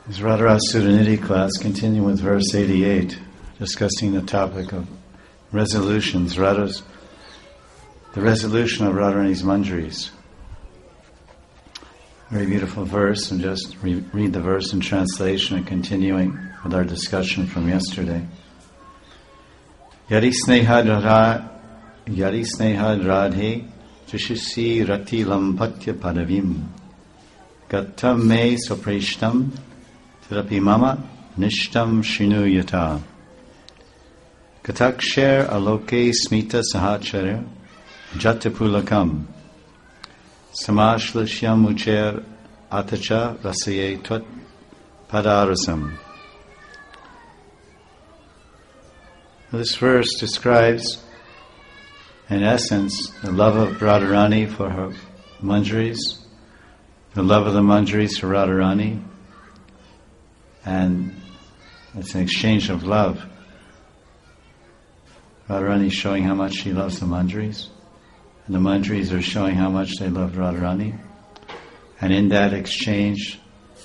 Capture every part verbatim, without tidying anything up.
This Radharasa Sudha class, continuing with verse eighty-eight, discussing the topic of resolutions, Radha's, the resolution of Radharani's manjaris. Very beautiful verse, and just re- read the verse in translation and continuing with our discussion from yesterday. Yari snehad ra, yari snehad radhe, jashisi rati lampatya padavim, gattam me sopreshtam, Tirapi mama nishtam shinu yata. Katakshar aloke smita sahacharya jatapulakam. Samashlashyam ucher atacha rasaye tvat padarasam. This verse describes, in essence, the love of Radharani for her manjaris, the love of the manjaris for Radharani, and it's an exchange of love. Radharani is showing how much she loves the manjaris, and the manjaris are showing how much they love Radharani. And in that exchange,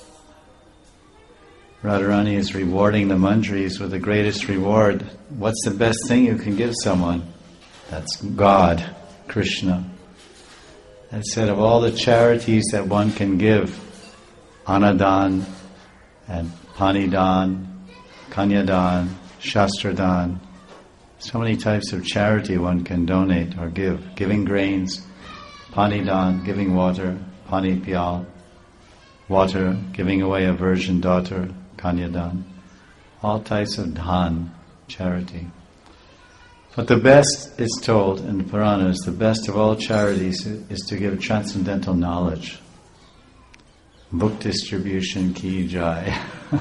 Radharani is rewarding the manjaris with the greatest reward. What's the best thing you can give someone? That's God, Krishna. And said of all the charities that one can give, Anadan and Panidan, Kanyadan, Shastradan, so many types of charity one can donate or give. Giving grains, Panidan, giving water, Panipyal, water, giving away a virgin daughter, Kanyadan. All types of dhan, charity. But the best is told in the Puranas, the best of all charities is to give transcendental knowledge. Book distribution ki jai.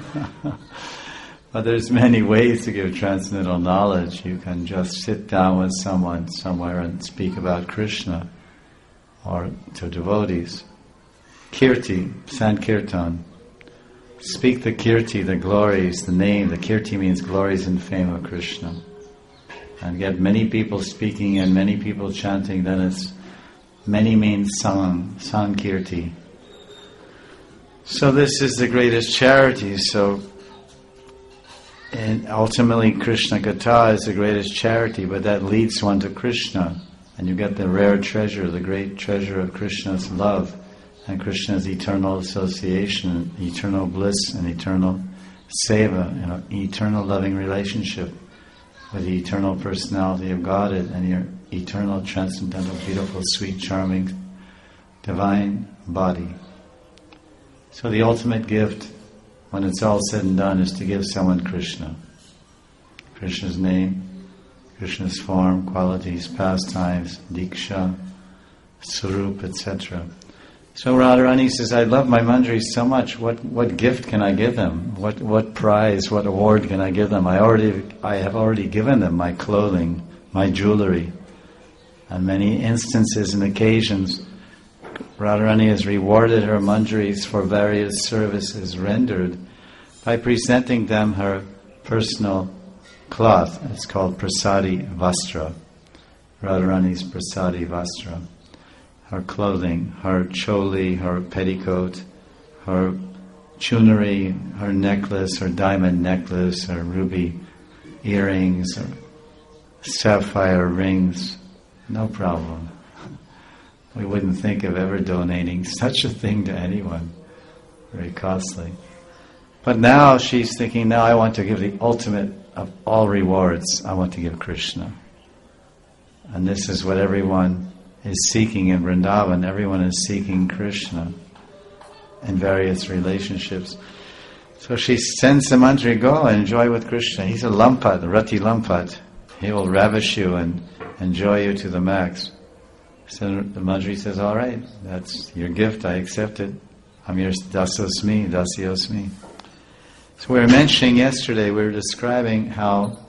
But there's many ways to give transcendental knowledge. You can just sit down with someone somewhere and speak about Krishna, or to devotees. Kirti, Sankirtan. Speak the Kirti, the glories, the name. The Kirti means glories and fame of Krishna. And get many people speaking and many people chanting, then it's, many means sang, Sankirti. So this is the greatest charity. So, and ultimately Krishna Katha is the greatest charity, but that leads one to Krishna. And you get the rare treasure, the great treasure of Krishna's love and Krishna's eternal association, eternal bliss and eternal seva, you know, eternal loving relationship with the eternal personality of Godhead and your eternal, transcendental, beautiful, sweet, charming, divine body. So the ultimate gift, when it's all said and done, is to give someone Krishna. Krishna's name, Krishna's form, qualities, pastimes, diksha, swarup, et cetera. So Radharani says, I love my manjaris so much, what, what gift can I give them? What what prize, what award can I give them? I already I have already given them my clothing, my jewelry. On many instances and occasions, Radharani has rewarded her manjaris for various services rendered by presenting them her personal cloth. It's called Prasadi Vastra. Radharani's Prasadi Vastra. Her clothing, her choli, her petticoat, her chunari, her necklace, her diamond necklace, her ruby earrings, her sapphire rings. No problem. We wouldn't think of ever donating such a thing to anyone. Very costly. But now she's thinking, now I want to give the ultimate of all rewards. I want to give Krishna. And this is what everyone is seeking in Vrindavan. Everyone is seeking Krishna in various relationships. So she sends the manjari, go enjoy with Krishna. He's a lampat, rati lampat. He will ravish you and enjoy you to the max. So the manjari says, all right, that's your gift, I accept it. I'm your dasosmi, dasyosmi. So we were mentioning yesterday, we were describing how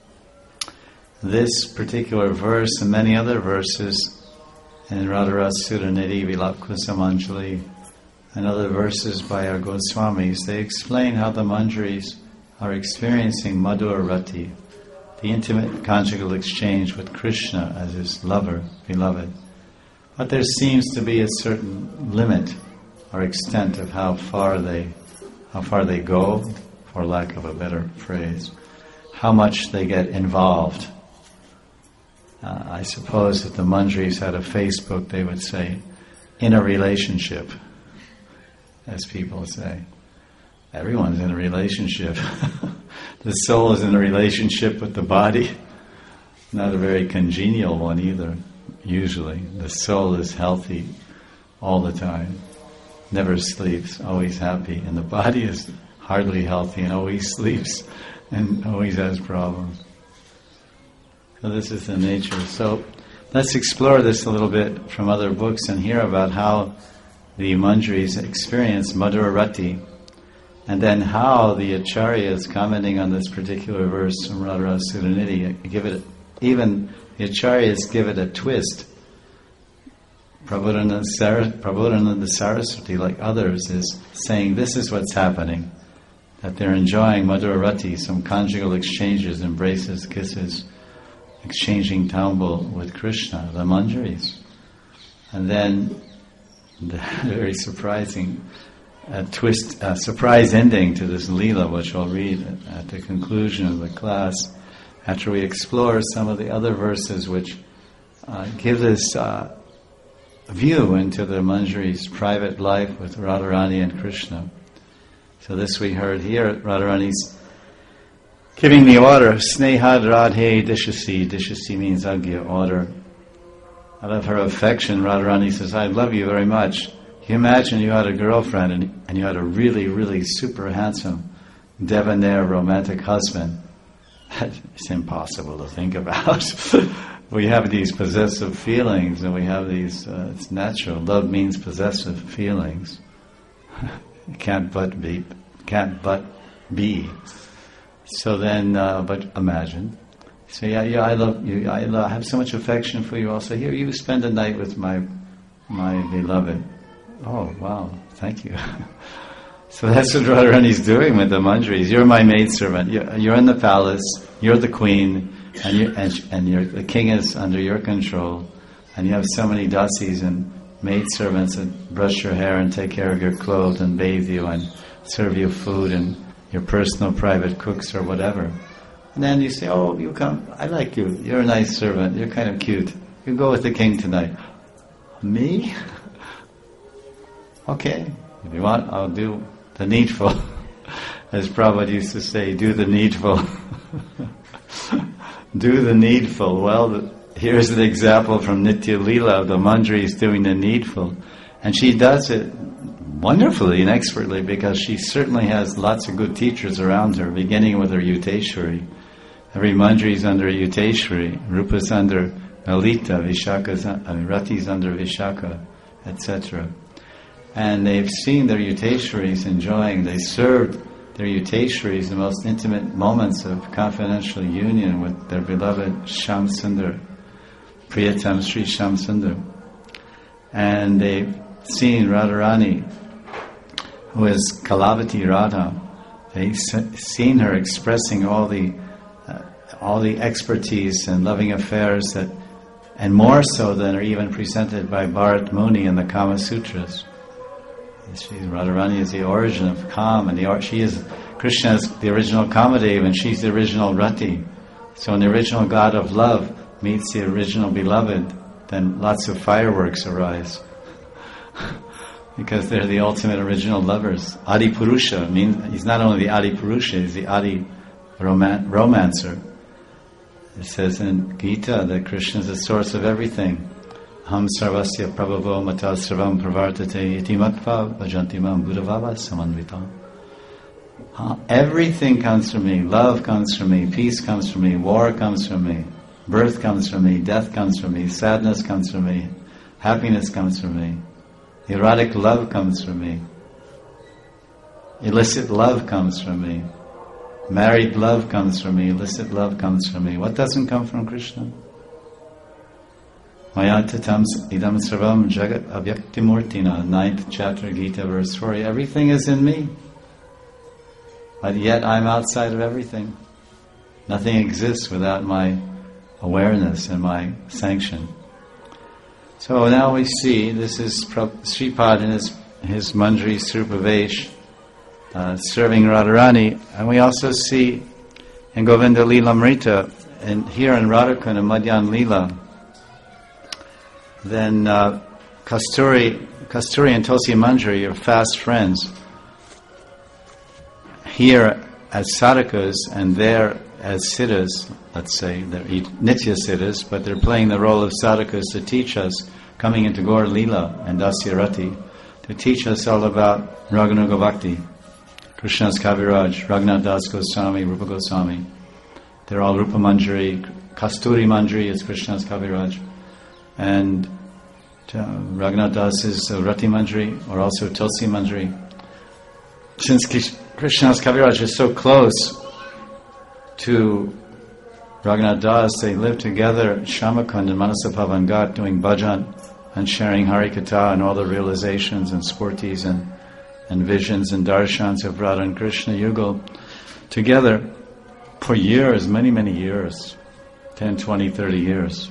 this particular verse and many other verses in Radharasa Sudha Nidhi, Vilapkusamanjali, and other verses by our Goswamis, they explain how the manjaris are experiencing Madhur Rati, the intimate conjugal exchange with Krishna as his lover, beloved. But there seems to be a certain limit or extent of how far they how far they go, for lack of a better phrase, how much they get involved. Uh, I suppose if the Manjaris had a Facebook, they would say, in a relationship, as people say. Everyone's in a relationship. The soul is in a relationship with the body. Not a very congenial one either, usually. The soul is healthy all the time. Never sleeps, always happy. And the body is hardly healthy and always sleeps and always has problems. So this is the nature. So let's explore this a little bit from other books and hear about how the Manjaris experience Madhura Rati, and then how the Acharyas, commenting on this particular verse from Radharasa Sudhanidhi, give it, even the Acharyas give it a twist. Prabhupada Sar- Prabhupada Saraswati, like others, is saying this is what's happening, that they're enjoying Madhura Rati, some conjugal exchanges, embraces, kisses, exchanging tambul with Krishna, the Manjaris. And then, the very surprising uh, twist, uh, surprise ending to this Leela, which I'll read at, at the conclusion of the class, after we explore some of the other verses which uh, give this uh, view into the Manjari's private life with Radharani and Krishna. So this we heard here, Radharani's giving the order, Snehad Radhe Dishasi. Dishasi means Agya, order. Out of her affection, Radharani says, I love you very much. Can you imagine you had a girlfriend and, and you had a really, really super handsome, debonair, romantic husband? It's impossible to think about. We have these possessive feelings and we have these, uh, it's natural. Love means possessive feelings. It can't but be, can't but be. So then, uh, but imagine. So yeah, yeah, I love you. I love, have so much affection for you. Also, here you spend a night with my my beloved. Oh wow, thank you. So that's what Radharani's doing with the Manjaris. You're my maidservant. You're, you're in the palace. You're the queen, and you and, and you're, the king is under your control. And you have so many dasis and maidservants that brush your hair and take care of your clothes and bathe you and serve you food and your personal private cooks or whatever. And then you say, oh, you come, I like you, you're a nice servant, you're kind of cute, you go with the king tonight. Me? Okay, if you want, I'll do the needful. As Prabhupada used to say, do the needful. Do the needful. Well, here's an example from Nitya Leela, the Manjaris doing the needful. And she does it wonderfully and expertly because she certainly has lots of good teachers around her, beginning with her Yuteshwari. Every Manjari is under Yuteshwari, Rupa's under Lalita, Vishaka's, I mean, Rati's under Vishaka, et cetera. And they've seen their Yuteshwaris enjoying, they served their Yuteshwaris the most intimate moments of confidential union with their beloved Shyamsundar, Priyatam Sri Shyamsundar. And they've seen Radharani, who is Kalavati Radha. They've seen her expressing all the uh, all the expertise and loving affairs that, and more so than are even presented by Bharat Muni in the Kama Sutras. She, Radharani is the origin of Kam, and the, she is Krishna is the original Kamadev, and she's the original Rati. So when the original God of love meets the original beloved, then lots of fireworks arise. Because they're the ultimate original lovers. Adi Purusha means he's not only the Adi Purusha, he's the Adi roman- romancer. It says in Gita that Krishna is the source of everything. Ham sarvasya prabhavo mata sarvam pravartate iti matva bhajanti mam buddhavava samanvita. Everything comes from me. Love comes from me. Peace comes from me. War comes from me. Birth comes from me. Death comes from me. Sadness comes from me. Happiness comes from me. Erotic love comes from me. Illicit love comes from me. Married love comes from me. Illicit love comes from me. What doesn't come from Krishna? Mayatatam idam sarvam jagat avyaktimurtina, ninth chapter, Gita, verse four. Everything is in me, but yet I'm outside of everything. Nothing exists without my awareness and my sanction. So now we see, this is Sripad in his, his Manjari Srupavesh, uh, serving Radharani. And we also see in Govinda Lilamrita, and here in Radhakund and Madhyan Lila, then uh, Kasturi, Kasturi and Tulsi Manjari are fast friends. Here as sadhakas and there as siddhas, let's say, they're nitya siddhas, but they're playing the role of sadhakas to teach us, coming into Gaur Lila and Dasya Rati, to teach us all about Raganuga Bhakti, Krishna's Kaviraj, Raghunath Das Goswami, Rupa Goswami. They're all Rupa Manjari. Kasturi Manjari is Krishna's Kaviraj. And uh, Raghunath Das is uh, Rati Manjari, or also Tulsi Manjari. Since Krishna's Kaviraj is so close to Raghunath Das, they live together at Shamakund and Manasapavan Ghat doing bhajan and sharing Harikatha and all the realizations and spurtis and, and visions and darshans of Radha and Krishna Yugal together for years, many, many years, ten, twenty, thirty years,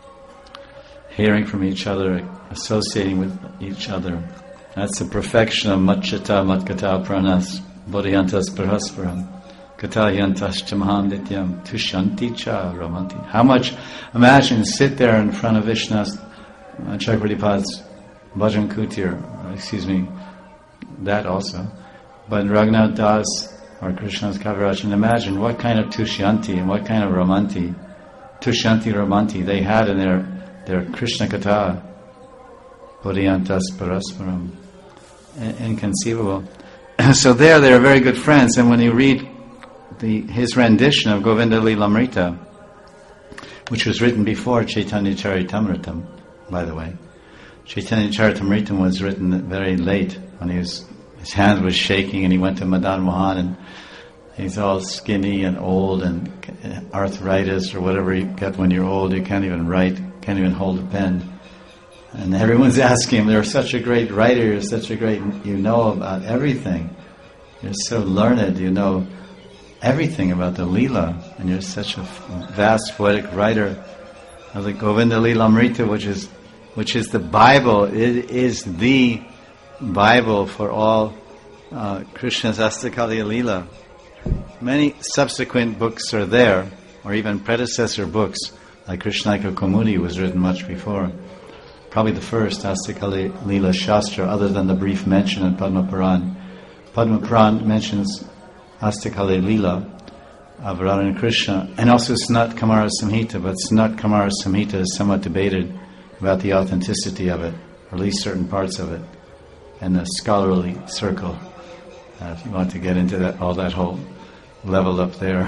hearing from each other, associating with each other. That's the perfection of Matchata Matkata Pranas, Bodhiyantas Prahasparam, Katayantas Chamaham Dityam, Tushanti Cha Ramanti. How much, imagine, sit there in front of Vishna's uh, Chakravartipad's Bhajan Kutir, excuse me, that also, but Raghunath Das or Krishna's Kaviraj, and imagine what kind of Tushyanti and what kind of Ramanti, Tushyanti Ramanti they had in their, their Krishna Katha, Bodhiyantas Parasparam. Inconceivable. So there they are very good friends, and when you read the, his rendition of Govinda Lilamrita, which was written before Chaitanya Charitamritam, by the way. Chaitanya Charitamritam was written very late, when he was, his hand was shaking and he went to Madan Mohan, and he's all skinny and old and arthritis or whatever you get when you're old, you can't even write, can't even hold a pen. And everyone's asking him, you're such a great writer, you're such a great, you know about everything. You're so learned, you know everything about the Leela, and you're such a vast poetic writer of the Govinda Lilamrita, which is which is the Bible. It is the Bible for all uh, Krishna's Astakaliya Leela. Many subsequent books are there, or even predecessor books, like Krishnaika Kaumudi was written much before. Probably the first Astakaliya Leela Shastra, other than the brief mention in Padma Puran. Padma Puran mentions Astakaliya Leela of Radha and Krishna, and also Sanat Kumara Samhita, but Sanat Kumara Samhita is somewhat debated about the authenticity of it, or at least certain parts of it, in the scholarly circle. Uh, if you want to get into that, all that whole level up there.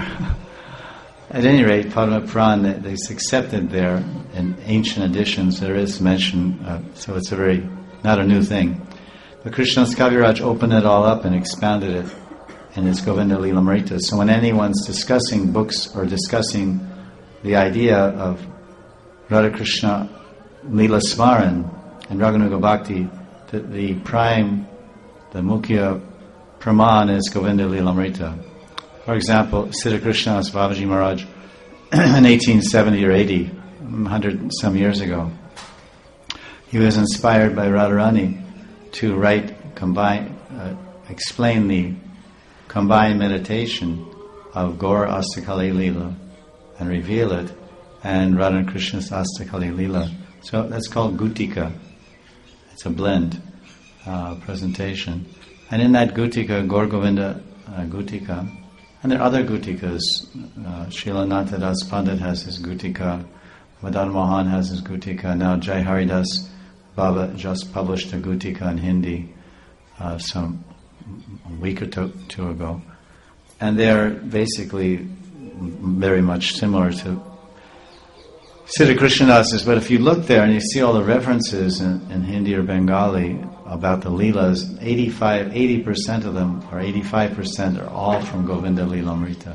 At any rate, Padma Puran, it's accepted there in ancient editions. There is mention, uh, so it's a very not a new thing. But Krishna's Kaviraj opened it all up and expanded it in his Govinda Lilamrita. So when anyone's discussing books or discussing the idea of Radha Krishna Leela Smaran and Raganuga Bhakti, the, the prime, the mukhya praman is Govinda Lilamrita. For example, Siddha Krishnadas Babaji Maharaj in eighteen seventy or eighty, one hundred some years ago, he was inspired by Radharani to write, combine, uh, explain the combined meditation of Gaur Astakaliya Leela and reveal it, and Radha and Krishna's Astakaliya Leela. So that's called Gutika. It's a blend uh, presentation. And in that Gutika, Gaur Govinda uh, Gutika, and there are other Gutikas. Uh, Srila Anantadas Pandit has his Gutika, Madan Mohan has his Gutika, now Jai Haridas Baba just published a Gutika in Hindi uh, some a week or two, two ago. And they're basically very much similar to Siddha Krishnadasa's, but if you look there and you see all the references in, in Hindi or Bengali about the Leelas, eighty-five, eighty percent of them, or eighty-five percent are all from Govinda Lilamrita.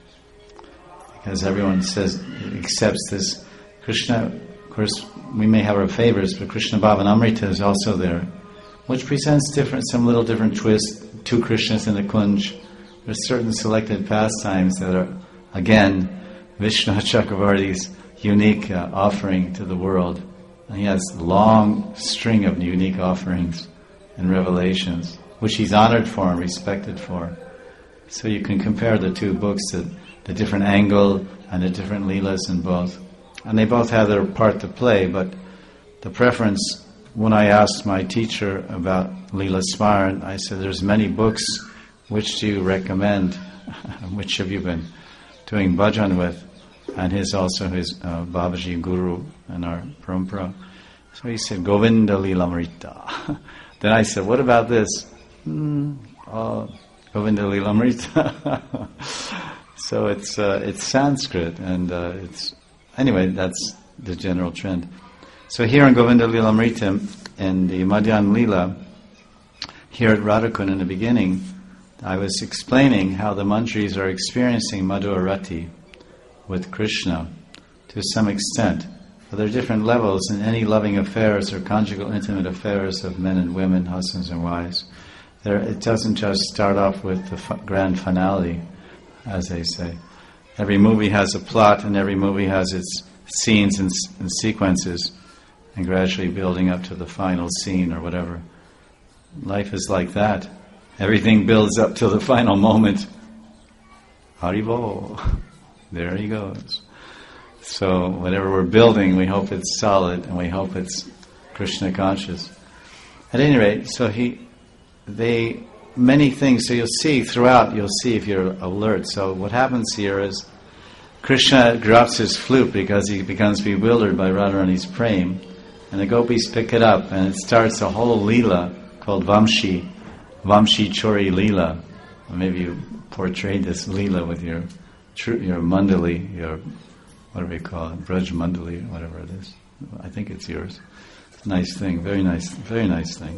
Because everyone says, accepts this. Krishna, of course, we may have our favorites, but Krishna Bhavanamrita is also there, which presents different, some little different twists, two Krishnas in the Kunj. There's certain selected pastimes that are, again, Vishnu Chakravarti's unique uh, offering to the world. And he has a long string of unique offerings and revelations. which he's honored for and respected for. So you can compare the two books, the, the different angle and the different leelas in both. And they both have their part to play, but the preference, when I asked my teacher about Leela Smaran, I said, there's many books, which do you recommend? Which have you been doing bhajan with? And his also his uh, Babaji Guru and our Parampara. So he said, Govinda Leelamrita. Then I said, what about this? Mm, oh, Govinda Leelamrita. So it's uh, it's Sanskrit, and uh, it's anyway. That's the general trend. So here in Govinda Leelamrita, in the Madhyan Leela, here at Radhakund in the beginning, I was explaining how the mantris are experiencing Madhura Rati with Krishna to some extent. But there are different levels in any loving affairs or conjugal intimate affairs of men and women, husbands and wives. There, it doesn't just start off with the f- grand finale, as they say. Every movie has a plot, and every movie has its scenes and, and sequences, and gradually building up to the final scene or whatever. Life is like that. Everything builds up to the final moment. Haribol. There he goes. So whatever we're building, we hope it's solid, and we hope it's Krishna conscious. At any rate, so he, they, many things, so you'll see throughout, you'll see if you're alert. So what happens here is, Krishna drops his flute because he becomes bewildered by Radharani's prem, and the gopis pick it up, and it starts a whole leela called Vamshi, Vamshi Chori Leela. Or maybe you portrayed this leela with your your mandali, your, what do we call it, Braj mandali, whatever it is. I think it's yours. Nice thing, very nice, very nice thing.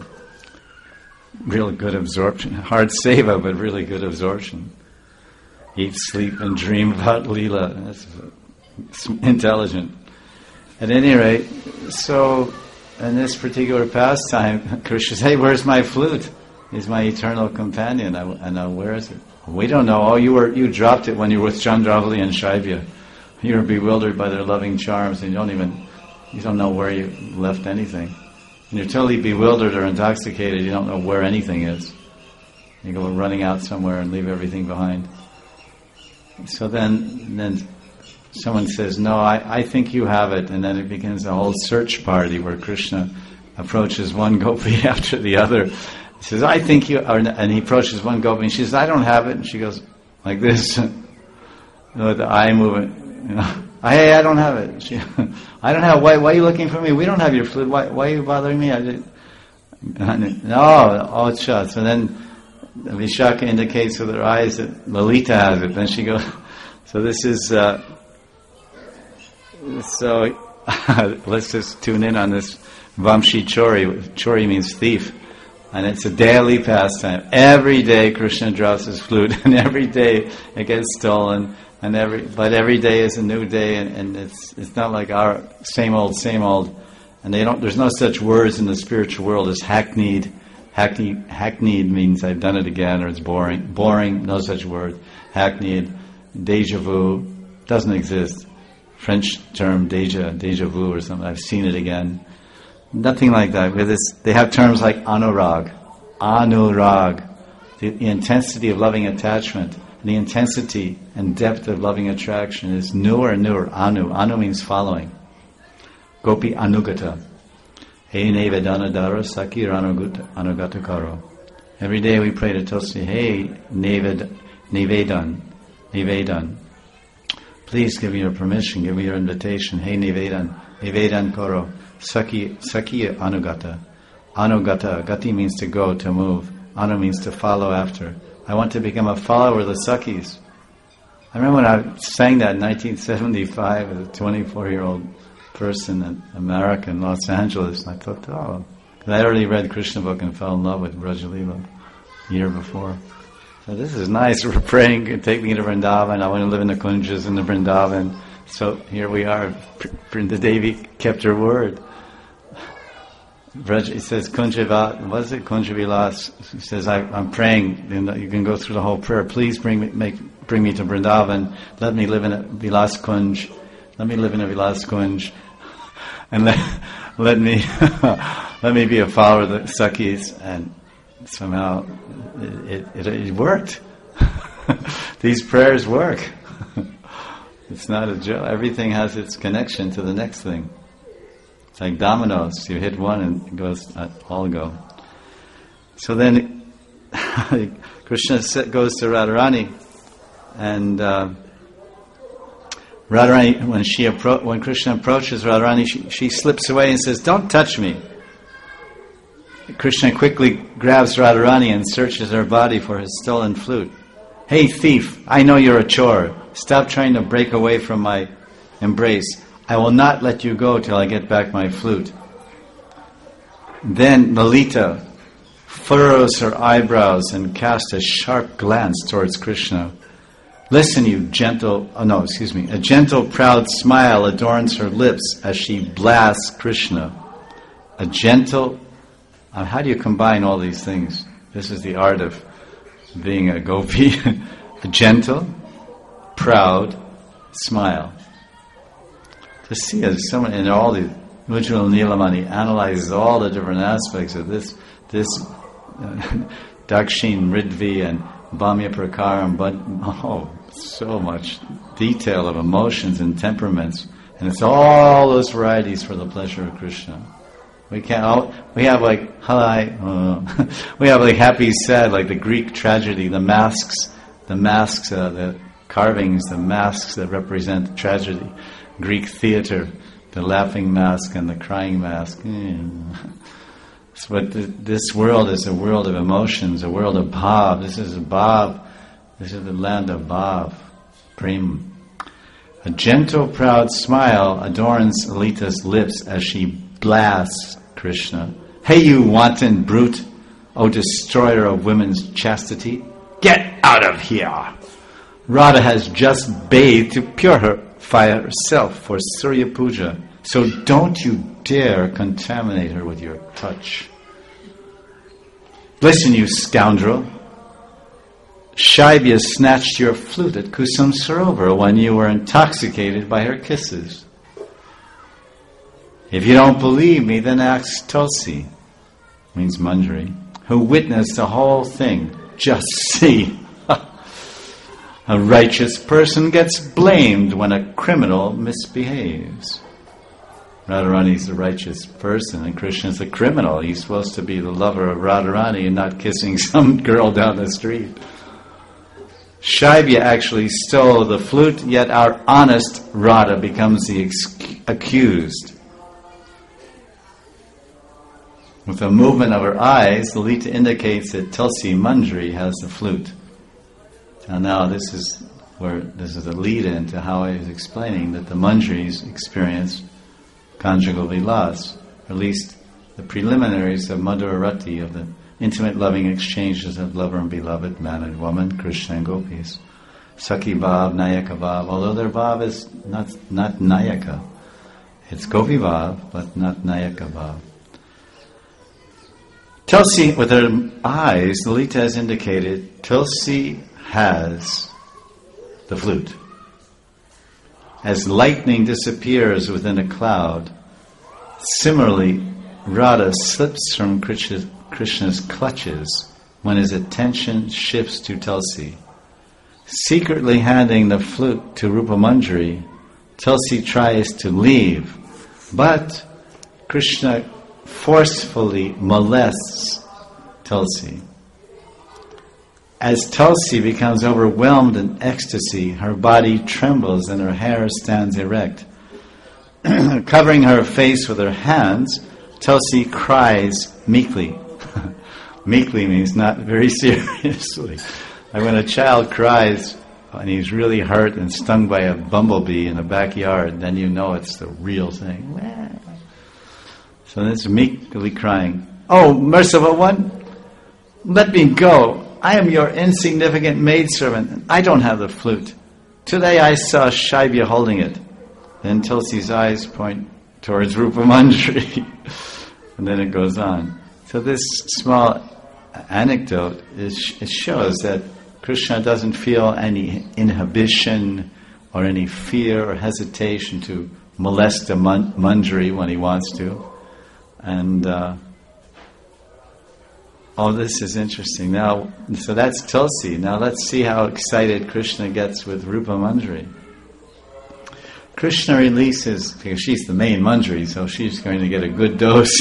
Real good absorption. Hard seva, but really good absorption. Eat, sleep, and dream about Leela. That's intelligent. At any rate, so in this particular pastime, Krishna says, hey, where's my flute? He's my eternal companion. I, and now, where is it? We don't know. Oh, you were you dropped it when you were with Chandravali and Shaivya. You were bewildered by their loving charms, and you don't even, you don't know where you left anything. And you're totally bewildered or intoxicated. You don't know where anything is. You go running out somewhere and leave everything behind. So then, then someone says, no, I, I think you have it. And then it begins a whole search party where Krishna approaches one gopi after the other. He says, I think you are, and he approaches one gopi and she says, I don't have it. And she goes like this, with the eye movement. You know, hey, I don't have it. She, I don't have, why, why are you looking for me? We don't have your flute. Why, why are you bothering me? I did, no, oh, it's shut. So then Vishaka indicates with her eyes that Lalita has it. Then she goes, so this is, uh, so let's just tune in on this Vamshi Chori. Chori means thief. And it's a daily pastime. Every day Krishna drops his flute, and every day it gets stolen. And every, but every day is a new day, and, and it's it's not like our same old, same old. And they don't. There's no such words in the spiritual world as hackneyed. Hackneyed, hackneyed means I've done it again, or it's boring. Boring, no such word. Hackneyed, deja vu, doesn't exist. French term deja, deja vu or something. I've seen it again. Nothing like that. With this, they have terms like anurag, anurag, the, the intensity of loving attachment, and the intensity and depth of loving attraction is newer and newer. Anu, anu means following. Gopi anugata. Hey nevedanadara sakir anugata karo. Every day we pray to Tulsi, hey neved, nevedan, nevedan. Please give me your permission, give me your invitation. Hey nevedan, nevedan karo. Saki, Sakiya Anugata. Anugata, Gati means to go, to move. Anu means to follow after. I want to become a follower of the Sakis. I remember when I sang that in nineteen seventy-five as a twenty-four-year-old person in America, in Los Angeles, and I thought, oh, because I already read Krishna book and fell in love with Brajalila the year before. So this is nice. We're praying, take me to Vrindavan. I want to live in the Kunjas in the Vrindavan. So here we are. Vrinda Devi kept her word. Braj, it says Kunjavat. What is it? Kunjavilas. He says, I, I'm praying. You can go through the whole prayer. Please bring me, make, bring me to Vrindavan. Let me live in a Vilas Kunj. Let me live in a Vilas Kunj, and let let me let me be a follower of the Sakis. And somehow it, it, it worked. These prayers work. It's not a joke. Everything has its connection to the next thing. It's like dominoes. You hit one and it goes, uh, all go. So then Krishna goes to Radharani, and uh, Radharani, when she appro- when Krishna approaches Radharani, she, she slips away and says, "Don't touch me." Krishna quickly grabs Radharani and searches her body for his stolen flute. "Hey thief, I know you're a chore. Stop trying to break away from my embrace. I will not let you go till I get back my flute." Then Lalita furrows her eyebrows and casts a sharp glance towards Krishna. "Listen, you gentle, oh no, excuse me, a gentle, proud smile adorns her lips as she blasts Krishna." A gentle, uh, how do you combine all these things? This is the art of being a gopi. A gentle, proud smile. To see as someone in all the Ujjwal Nilamani analyzes all the different aspects of this, this uh, Dakshin, Ridvi, and Bhamya Prakaram, but oh, so much detail of emotions and temperaments, and it's all those varieties for the pleasure of Krishna. We can't. All, we have like hi, uh, we have like happy, sad, like the Greek tragedy, the masks, the masks, uh, the carvings, the masks that represent tragedy. Greek theater, the laughing mask and the crying mask. Mm. So, but th- this world is a world of emotions, a world of bhav. This is a bhav. This is the land of bhav, prem. A gentle, proud smile adorns Lalita's lips as she blasts Krishna. "Hey, you wanton brute, O destroyer of women's chastity, get out of here! Radha has just bathed to purify herself for Surya Puja, so don't you dare contaminate her with your touch. Listen, you scoundrel. Shaibya snatched your flute at Kusum Sarovar when you were intoxicated by her kisses. If you don't believe me, then ask Tulsi," means Manjari, "who witnessed the whole thing. Just see. A righteous person gets blamed when a criminal misbehaves." Radharani is the righteous person and Krishna is the criminal. He's supposed to be the lover of Radharani and not kissing some girl down the street. Shaibya actually stole the flute, yet our honest Radha becomes the ex- accused. With a movement of her eyes, Lalita indicates that Tulsi Manjari has the flute. And now this is where this is a lead-in to how I was explaining that the Manjaris experience conjugal vilas, or at least the preliminaries of Madhurarati, of the intimate loving exchanges of lover and beloved, man and woman, Krishna and gopis. Sakhi Bhav, Nayaka Bhav, although their Bhav is not, not Nayaka. It's Gopi Bhav, but not Nayaka Bhav. Tulsi, with her eyes, Lalita has indicated, Tulsi has the flute. As lightning disappears within a cloud, similarly, Radha slips from Krishna's, Krishna's clutches when his attention shifts to Tulsi. Secretly handing the flute to Rupa Manjari, Tulsi tries to leave, but Krishna forcefully molests Tulsi. As Tulsi becomes overwhelmed in ecstasy, her body trembles and her hair stands erect. Covering her face with her hands, Tulsi cries meekly. Meekly means not very seriously. Like when a child cries and he's really hurt and stung by a bumblebee in the backyard, then you know it's the real thing. So it's meekly crying, "Oh, merciful one, let me go. I am your insignificant maidservant, and I don't have the flute. Today I saw Shaibya holding it." Then Tulsi's eyes point towards Rupa Manjari. And then it goes on. So this small anecdote is, it shows that Krishna doesn't feel any inhibition or any fear or hesitation to molest a man- Manjari when he wants to. And uh, Oh, this is interesting. Now, so that's Tulsi. Now let's see how excited Krishna gets with Rupa Manjari. Krishna releases, because she's the main Manjari, so she's going to get a good dose.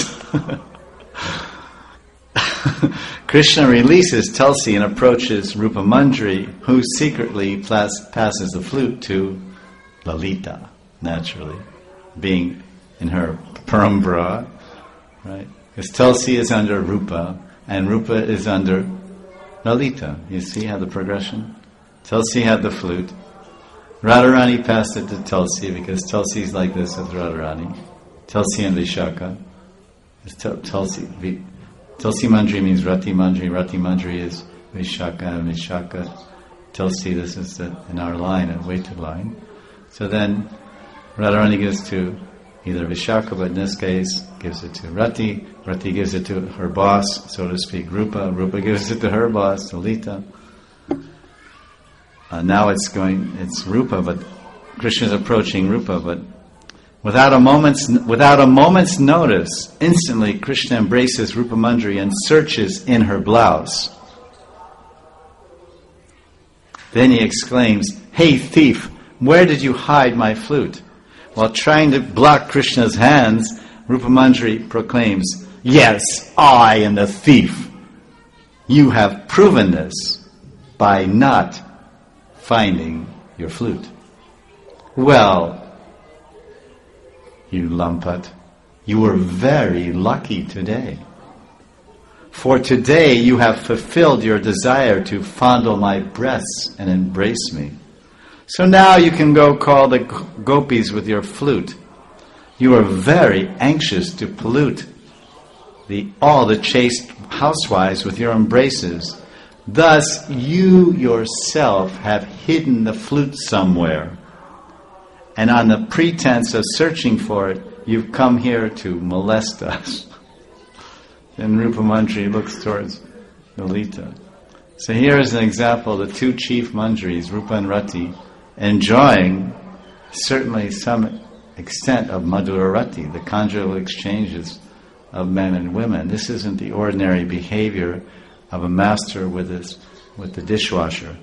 Krishna releases Tulsi and approaches Rupa Manjari, who secretly plas- passes the flute to Lalita, naturally, being in her parambara, right? Because Tulsi is under Rupa, and Rupa is under Lalita. You see how the progression? Tulsi had the flute. Radharani passed it to Tulsi, because Tulsi is like this with Radharani. Tulsi and Vishaka. Tulsi, Tulsi Manjari means Rati Manjari. Rati Manjari is Vishaka, and Vishaka, Tulsi, this is the, in our line, a weighted line. So then Radharani gives to either Vishaka, but in this case gives it to Rati. Rati gives it to her boss, so to speak, Rupa. Rupa gives it to her boss, Lalita. Uh, now it's going, it's Rupa, but Krishna is approaching Rupa, but without a moment's without a moment's notice, instantly Krishna embraces Rupa Manjari and searches in her blouse. Then he exclaims, "Hey thief, where did you hide my flute?" While trying to block Krishna's hands, Rupa Manjari proclaims, "Yes, I am the thief. You have proven this by not finding your flute." Well, you lumpat, you were very lucky today. For today you have fulfilled your desire to fondle my breasts and embrace me. So now you can go call the gopis with your flute. You are very anxious to pollute the, all the chaste housewives with your embraces. Thus you yourself have hidden the flute somewhere. And on the pretense of searching for it, you've come here to molest us. Then Rupa Manjari looks towards Lalita. So here is an example of the two chief Manjaris, Rupa and Rati, enjoying certainly some extent of Madhura Rati, the conjugal exchanges of men and women. This isn't the ordinary behavior of a master with his, with the dishwasher.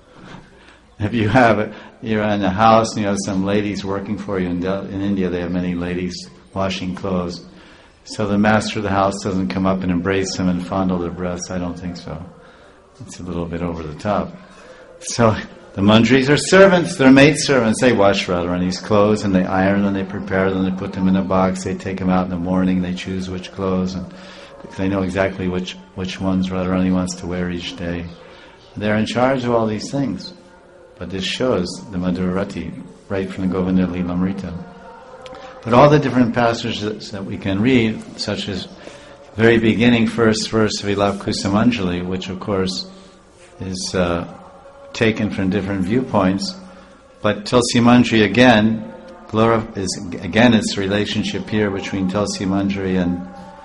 If you have a, you're in a house and you have some ladies working for you, in, in India they have many ladies washing clothes, so the master of the house doesn't come up and embrace them and fondle their breasts. I don't think so. It's a little bit over the top. So the Manjaris are servants, they're maid servants. They wash Radharani's clothes and they iron them, they prepare them, they put them in a box, they take them out in the morning, they choose which clothes, and they know exactly which, which ones Radharani wants to wear each day. They're in charge of all these things. But this shows the Madhura Rati right from the Govinda Lilamrita. But all the different passages that we can read, such as very beginning first verse of Ilava Kusumanjali, which of course is uh, taken from different viewpoints, but Tulsi Manjari again, glorif- is again its relationship here between Tulsi Manjari and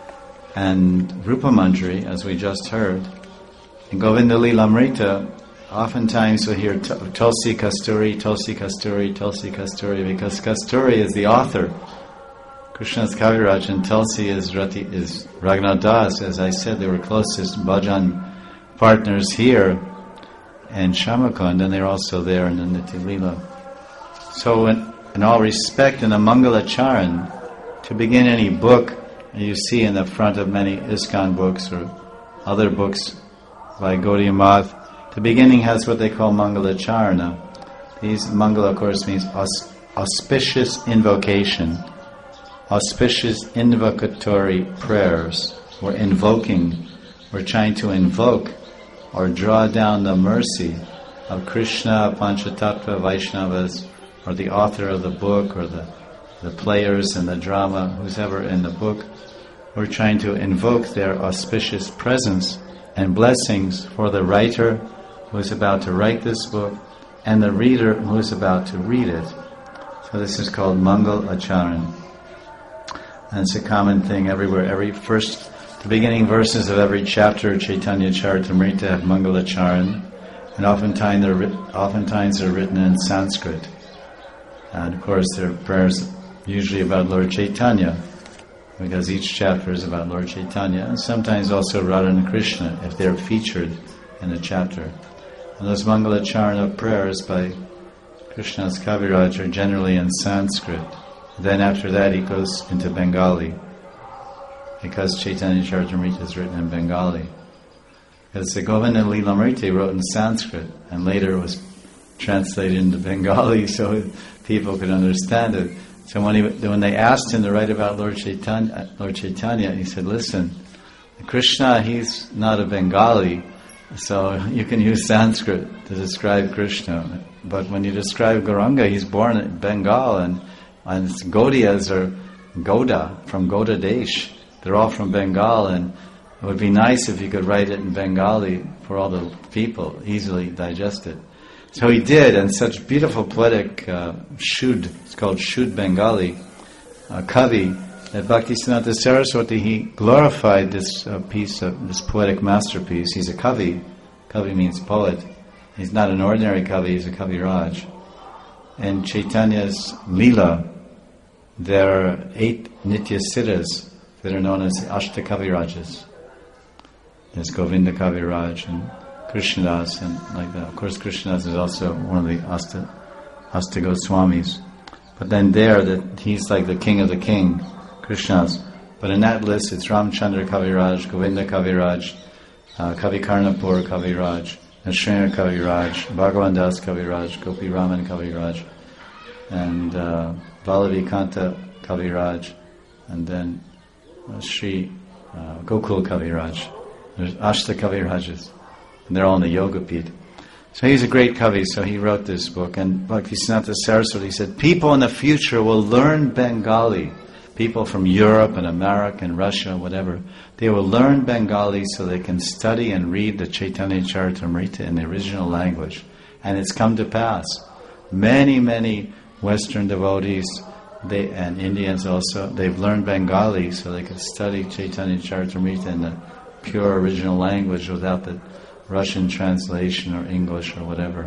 and Rupa Manjari, as we just heard. In Govinda Lilamrita, oftentimes we'll hear Tulsi Kasturi, Tulsi Kasturi, Tulsi Kasturi, because Kasturi is the author. Krishna's Kaviraj, and Tulsi is Rati, is Raghunath Das. As I said, they were closest bhajan partners here in Shamakund, and they're also there in the Nitya Leela. So in, in all respect, in a Mangala Charan, to begin any book, you see in the front of many ISKCON books or other books by Gaudiya Math, the beginning has what they call Mangala Charana. These Mangala, of course, means aus- auspicious invocation, auspicious invocatory prayers. We're invoking, we're trying to invoke or draw down the mercy of Krishna, Panchatattva, Vaishnavas, or the author of the book, or the, the players in the drama, who's ever in the book. We're trying to invoke their auspicious presence and blessings for the writer who is about to write this book and the reader who is about to read it. So this is called Mangal Acharan. And it's a common thing everywhere. Every first, the beginning verses of every chapter of Chaitanya Charitamrita have Mangal Acharan, and oftentimes they're, oftentimes they're written in Sanskrit. And of course, they're prayers usually about Lord Chaitanya, because each chapter is about Lord Chaitanya, and sometimes also Radha and Krishna, if they're featured in a chapter. And those Mangalacharana prayers by Krishna's Kaviraj are generally in Sanskrit. Then after that he goes into Bengali, because Chaitanya Charitamrita is written in Bengali. Because the Govinda Lilamrita wrote in Sanskrit, and later was translated into Bengali so people could understand it. So when, he, when they asked him to write about Lord Chaitanya, Lord Chaitanya, he said, listen, Krishna, he's not a Bengali, so you can use Sanskrit to describe Krishna. But when you describe Gauranga, he's born in Bengal, and, and Gaudiyas are Gauda, from Gauda Desh. They're all from Bengal, and it would be nice if you could write it in Bengali for all the people, easily digest it. So he did, and such beautiful poetic uh, Shud, it's called Shud Bengali, uh, Kavi, that Bhaktisiddhanta Saraswati, he glorified this uh, piece of, this poetic masterpiece. He's a Kavi. Kavi means poet. He's not an ordinary Kavi, he's a Kaviraj. And Chaitanya's Leela, there are eight Nitya Siddhas that are known as Ashta Kavirajas. There's Govinda Kaviraj and Krishnadas and like that. Of course, Krishnadas is also one of the Asta, Asta Goswamis. But then there, that he's like the king of the king, Krishnadas. But in that list, it's Ramchandra Kaviraj, Govinda Kaviraj, uh, Kavikarnapur Kaviraj, Nrsimha Kaviraj, Bhagavan Das Kaviraj, Gopi Raman Kaviraj, and uh, Valavi Kanta Kaviraj, and then uh, Sri uh, Gokul Kaviraj. There's Ashta Kavirajas, and they're all in the Yoga Pit. So he's a great Kavi, so he wrote this book. And Bhaktisiddhanta Saraswati said, people in the future will learn Bengali. People from Europe and America and Russia, whatever, they will learn Bengali so they can study and read the Chaitanya Charitamrita in the original language. And it's come to pass. Many, many Western devotees, they and Indians also, they've learned Bengali so they can study Chaitanya Charitamrita in the pure original language without the Russian translation or English or whatever.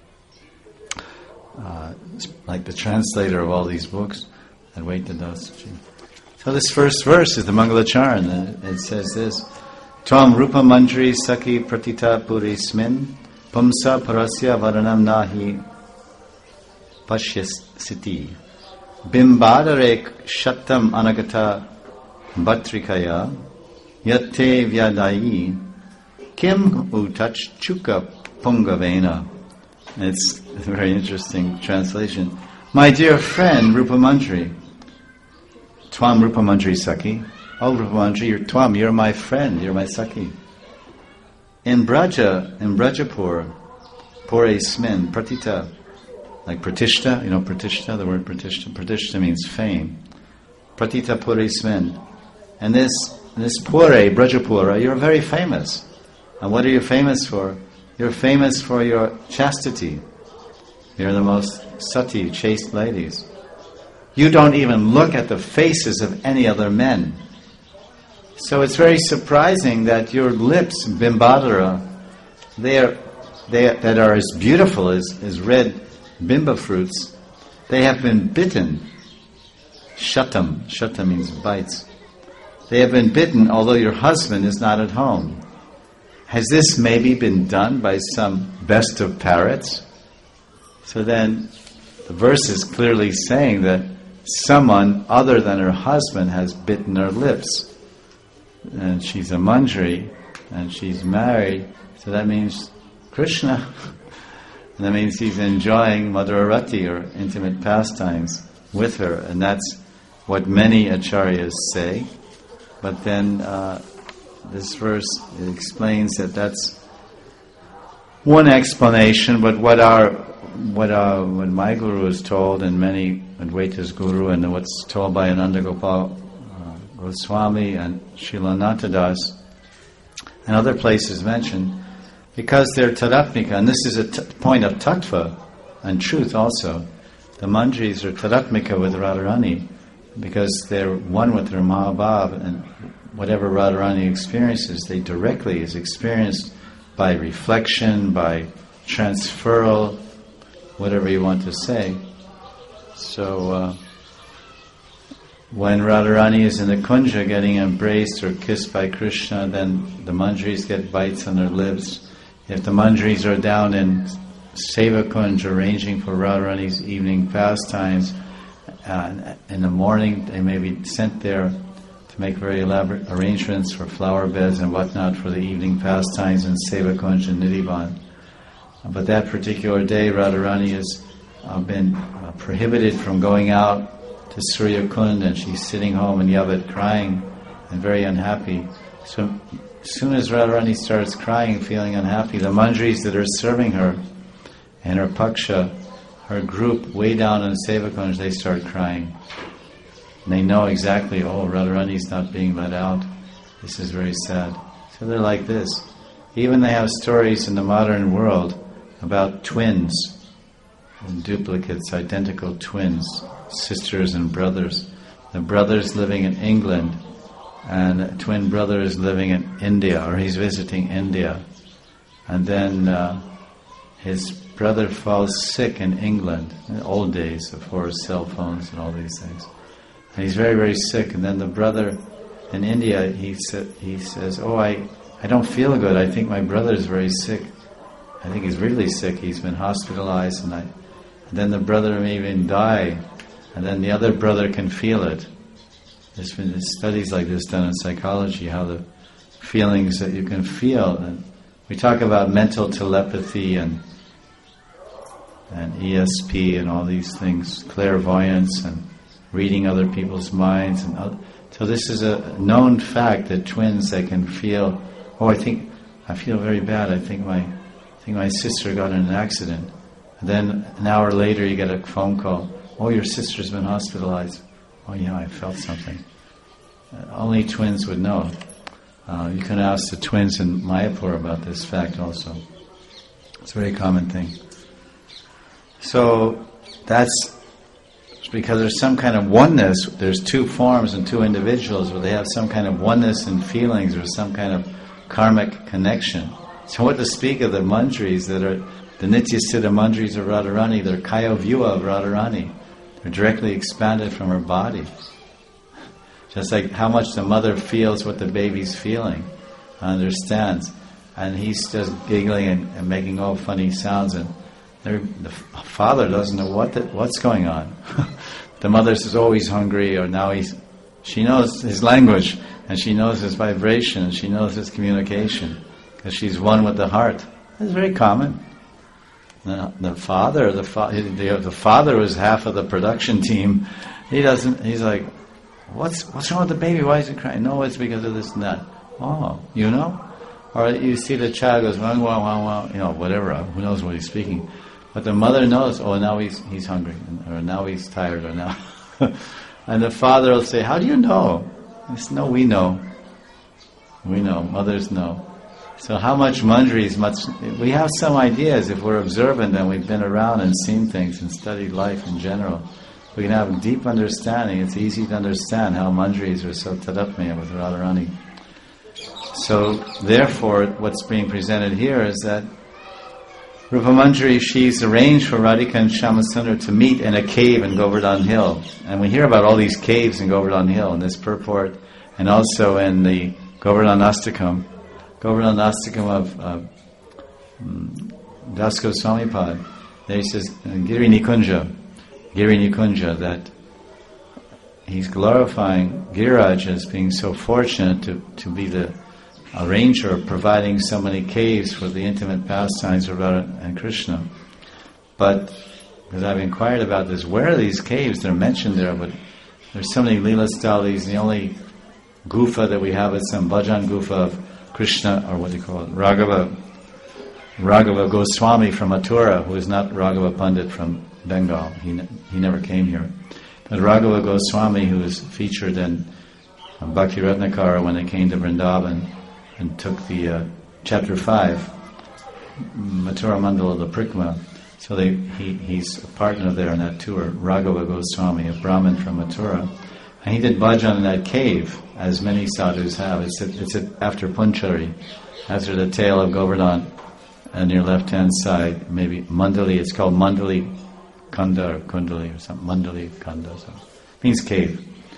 Uh, like the translator of all these books, Advaita Dasaji. So this first verse is the Mangalacharan. It says this: Tvam Rupa Mandri Saki Pratita Puri Smin Pumsa Parasya Varanam Nahi Pashyasiti Bimbadare Shattam Anagata Bhatrikaya Yatte Vyadayi Kim Utach Chuka Pungavena. It's a very interesting translation. My dear friend Rupa Mandri, Tvam Rupa Mandri Saki. Oh Rupa Mandri, you're Tvam, you're my friend, you're my Saki. In Braja, in Brajapur, Pure Smin, Pratita, like Pratishta, you know Pratishta, the word Pratishta, Pratishta means fame. Pratita Pure Smin. And this, this Pure, Brajapura, you're very famous. And what are you famous for? You're famous for your chastity. You're the most sati, chaste ladies. You don't even look at the faces of any other men. So it's very surprising that your lips, bimbadara, they are, they, that are as beautiful as, as red bimba fruits, they have been bitten. Shatam, shatam means bites. They have been bitten although your husband is not at home. Has this maybe been done by some best of parrots? So then the verse is clearly saying that someone other than her husband has bitten her lips. And she's a Manjari, and she's married, so that means Krishna. And that means he's enjoying Madhurarati, or intimate pastimes, with her. And that's what many acharyas say. But then uh, this verse explains that that's one explanation, but what our What uh, what my guru is told, and many Advaita's guru, and what's told by Ananda Gopal uh, Goswami and Srila Anantadas and other places mentioned, because they're tadatmika, and this is a t- point of tattva and truth also. The Manjaris are tadatmika with Radharani because they're one with their Mahabhav, and whatever Radharani experiences, they directly is experienced by reflection, by transferal, whatever you want to say. So uh, when Radharani is in the kunja getting embraced or kissed by Krishna, then the manjaris get bites on their lips. If the manjaris are down in Seva Kunj arranging for Radharani's evening pastimes, uh, in the morning they may be sent there to make very elaborate arrangements for flower beds and whatnot for the evening pastimes in Seva Kunj and Nidhivan. But that particular day, Radharani has uh, been uh, prohibited from going out to Surya Kund, and she's sitting home in Yavat crying and very unhappy. So as soon as Radharani starts crying, feeling unhappy, the manjaris that are serving her and her paksha, her group way down in Seva Kunj, they start crying. And they know exactly, oh, Radharani's not being let out. This is very sad. So they're like this. Even they have stories in the modern world about twins, and duplicates, identical twins, sisters and brothers. The brother's living in England, and a twin brother is living in India, or he's visiting India. And then uh, his brother falls sick in England, in the old days before cell phones and all these things. And he's very, very sick. And then the brother in India, he, sa- he says, oh, I, I don't feel good. I think my brother is very sick. I think he's really sick. He's been hospitalized. And, I, and then the brother may even die. And then the other brother can feel it. There's been studies like this done in psychology, how the feelings that you can feel. And we talk about mental telepathy and and E S P and all these things, clairvoyance and reading other people's minds. And other, so this is a known fact that twins, they can feel, oh, I think, I feel very bad. I think my, I think my sister got in an accident. And then an hour later you get a phone call. Oh, your sister's been hospitalized. Oh yeah, I felt something. Uh, only twins would know. Uh, you can ask the twins in Mayapur about this fact also. It's a very common thing. So that's because there's some kind of oneness. There's two forms and two individuals where they have some kind of oneness in feelings or some kind of karmic connection. So what to speak of the manjaris that are the Nityasiddha manjaris of Radharani, they're Kaya Vyuha of Radharani. They're directly expanded from her body. Just like how much the mother feels what the baby's feeling, understands. And he's just giggling and, and making all funny sounds, and the father doesn't know what the, what's going on. The mother says, oh, he's hungry, or now he's... She knows his language, and she knows his vibration, and she knows his communication, because she's one with the heart. That's very common. The, the father, the, fa- the the father was half of the production team. He doesn't. He's like, what's what's wrong with the baby? Why is he crying? No, it's because of this and that. Oh, you know? Or you see the child goes, wah, wah, wah, wah, you know, whatever. Who knows what he's speaking? But the mother knows. Oh, now he's he's hungry, or now he's tired, or now. And the father will say, how do you know? He says, no, we know. We know. Mothers know. So how much manjaris, much we have some ideas if we're observant and we've been around and seen things and studied life in general. We can have deep understanding. It's easy to understand how manjaris are so tadatmaya with Radharani. So therefore, what's being presented here is that Rupa Manjari, she's arranged for Radhika and Shyamasundar to meet in a cave in Govardhan Hill. And we hear about all these caves in Govardhan Hill in this purport, and also in the Govardhan Astakam. Govardhan Astakam of uh, um, Das Goswami Pad. There he says, Giri Nikunja, Giri Nikunja, that he's glorifying Giriraj as being so fortunate to, to be the arranger of providing so many caves for the intimate pastimes of Radha and Krishna. But, because I've inquired about this, where are these caves? They're mentioned there, but there's so many Leela Stalis. The only gufa that we have is some Bhajan gufa of Krishna, or what do you call it, Raghava, Raghava Goswami from Mathura, who is not Raghava Pandit from Bengal. He ne- he never came here. But Raghava Goswami, who is featured in uh, Bhakti Ratnakara when they came to Vrindavan and took the uh, chapter five, Mathura Mandala, the Prikma. So they, he, he's a partner there in that tour, Raghava Goswami, a Brahmin from Mathura. And he did bhajan in that cave, as many sadhus have. It's a, it's a, after Punchari, after the tail of Govardhan, on your left-hand side, maybe Mandali, it's called Mandali Kanda or Kundali or something, Mandali Kanda, so it means cave.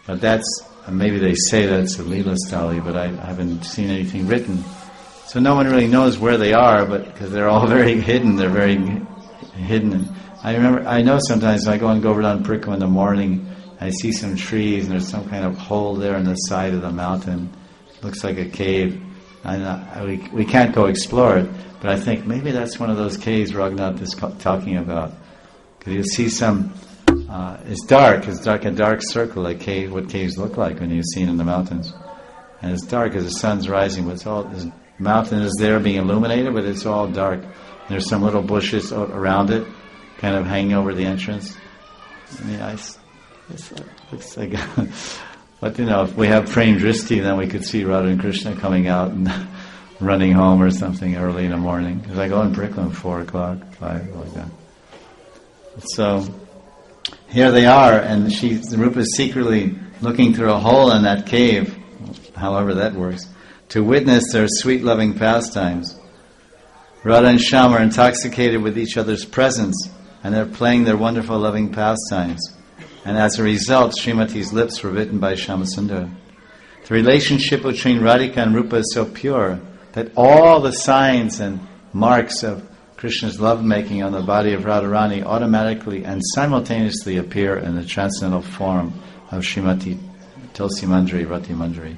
But that's, maybe they say that's a Leela Stali, but I haven't seen anything written. So no one really knows where they are, but because they're all very hidden, they're very hidden. I remember, I know sometimes when I go and Govardhan Parikram in the morning, I see some trees and there's some kind of hole there in the side of the mountain. It looks like a cave. And I, we, we can't go explore it, but I think maybe that's one of those caves Raghunath is co- talking about. Because you see some, uh, it's dark, it's dark, a dark circle, like cave, what caves look like when you've seen in the mountains. And it's dark as the sun's rising, but it's all, this mountain is there being illuminated, but it's all dark. There's some little bushes around it, kind of hanging over the entrance. I mean, I, it's, looks like, but you know, if we have Prem Drishti, then we could see Radha and Krishna coming out and running home or something early in the morning. Because I go in Parikram four o'clock, five, like that. So here they are, and she, Rupa is secretly looking through a hole in that cave, however that works, to witness their sweet loving pastimes. Radha and Shyam are intoxicated with each other's presence, and they're playing their wonderful loving pastimes. And as a result, Srimati's lips were bitten by Shyamasundar. The relationship between Radhika and Rupa is so pure that all the signs and marks of Krishna's lovemaking on the body of Radharani automatically and simultaneously appear in the transcendental form of Srimati Tulsi Manjari, Rati Manjari.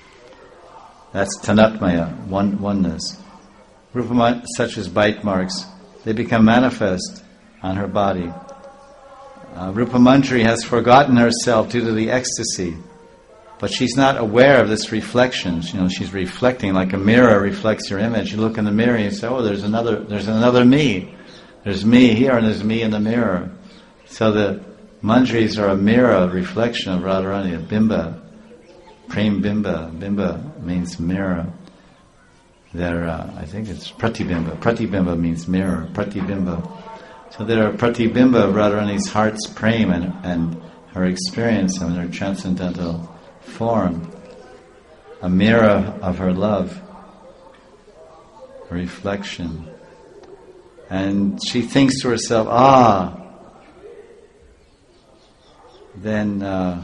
That's Tanatmaya, one, oneness. Rupa, such as bite marks, they become manifest on her body. Uh, Rupa Manjari has forgotten herself due to the ecstasy, but she's not aware of this reflection. You know, she's reflecting like a mirror reflects your image. You look in the mirror and you say, "Oh, there's another, there's another me. There's me here, and there's me in the mirror." So the Manjaris are a mirror, a reflection of Radharani, a bimba, prem bimba. Bimba means mirror. They're, uh, I think it's pratibimba. Pratibimba means mirror. Pratibimba. So they're a pratibimba of Radharani's heart's prem and, and her experience and her transcendental form, a mirror of her love, a reflection. And she thinks to herself, ah, then uh,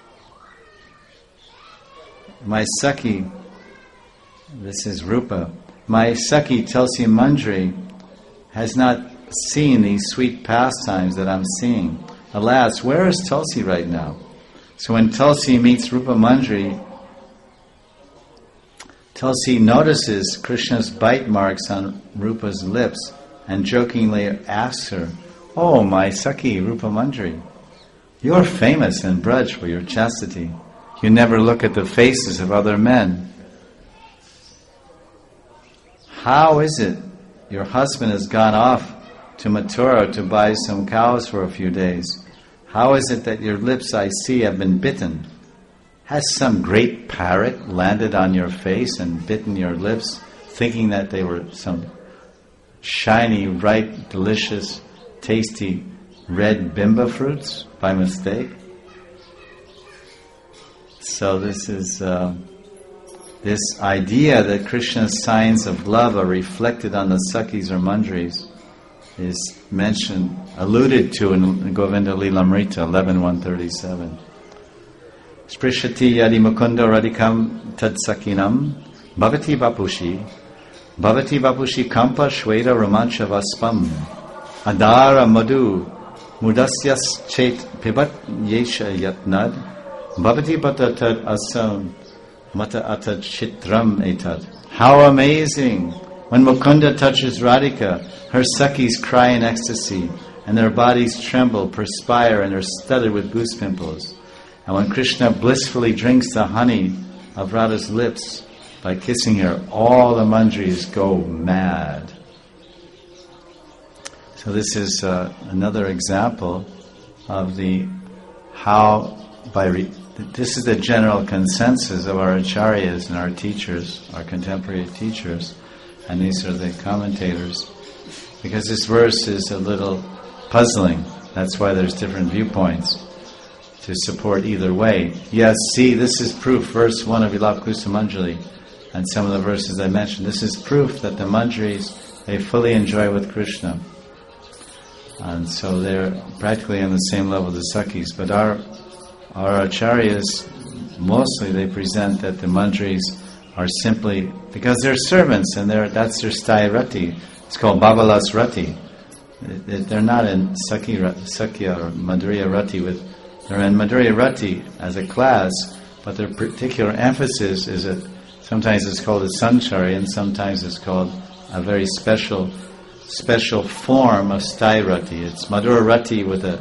my Sakhi, this is Rupa, my Sakhi Tulsi Manjari has not seen these sweet pastimes that I'm seeing. Alas, where is Tulsi right now? So when Tulsi meets Rupa Manjari, Tulsi notices Krishna's bite marks on Rupa's lips and jokingly asks her, "Oh, my Sakhi Rupa Manjari, you're famous in Braj for your chastity. You never look at the faces of other men. How is it your husband has gone off to Mathura to buy some cows for a few days? How is it that your lips I see have been bitten? Has some great parrot landed on your face and bitten your lips, thinking that they were some shiny, ripe, delicious, tasty red bimba fruits by mistake?" So this is uh, this idea that Krishna's signs of love are reflected on the Sakhis or Manjaris is mentioned, alluded to in Govinda Lilamrita eleven one thirty-seven. Sprishati yadi mukunda radikam tad sakinam bhavati vapushi bhavati vapushi kampa shweta romancha vaspam adara madhu mudasyas chet pibat yesha yatnad bhavati patatad asam mata atad chitram etad. How amazing! When Mukunda touches Radhika, her Sakhis cry in ecstasy, and their bodies tremble, perspire, and are studded with goose pimples. And when Krishna blissfully drinks the honey of Radha's lips by kissing her, all the Manjaris go mad. So this is uh, another example of the how by re- this is the general consensus of our acharyas and our teachers, our contemporary teachers. And these are the commentators. Because this verse is a little puzzling. That's why there's different viewpoints to support either way. Yes, see, this is proof. Verse one of Vilapa Kusumanjali Manjali and some of the verses I mentioned. This is proof that the Manjaris, they fully enjoy with Krishna. And so they're practically on the same level as the Sakhis. But our our acharyas, mostly they present that the manjaris are simply, because they're servants and they're, that's their staya rati. It's called Bhavalas Rati. They're not in Sakya, Sakya or Madhurya Rati. With, they're in Madhurya Rati as a class, but their particular emphasis is that sometimes it's called a sanchari and sometimes it's called a very special special form of staya rati. It's Madhura Rati with a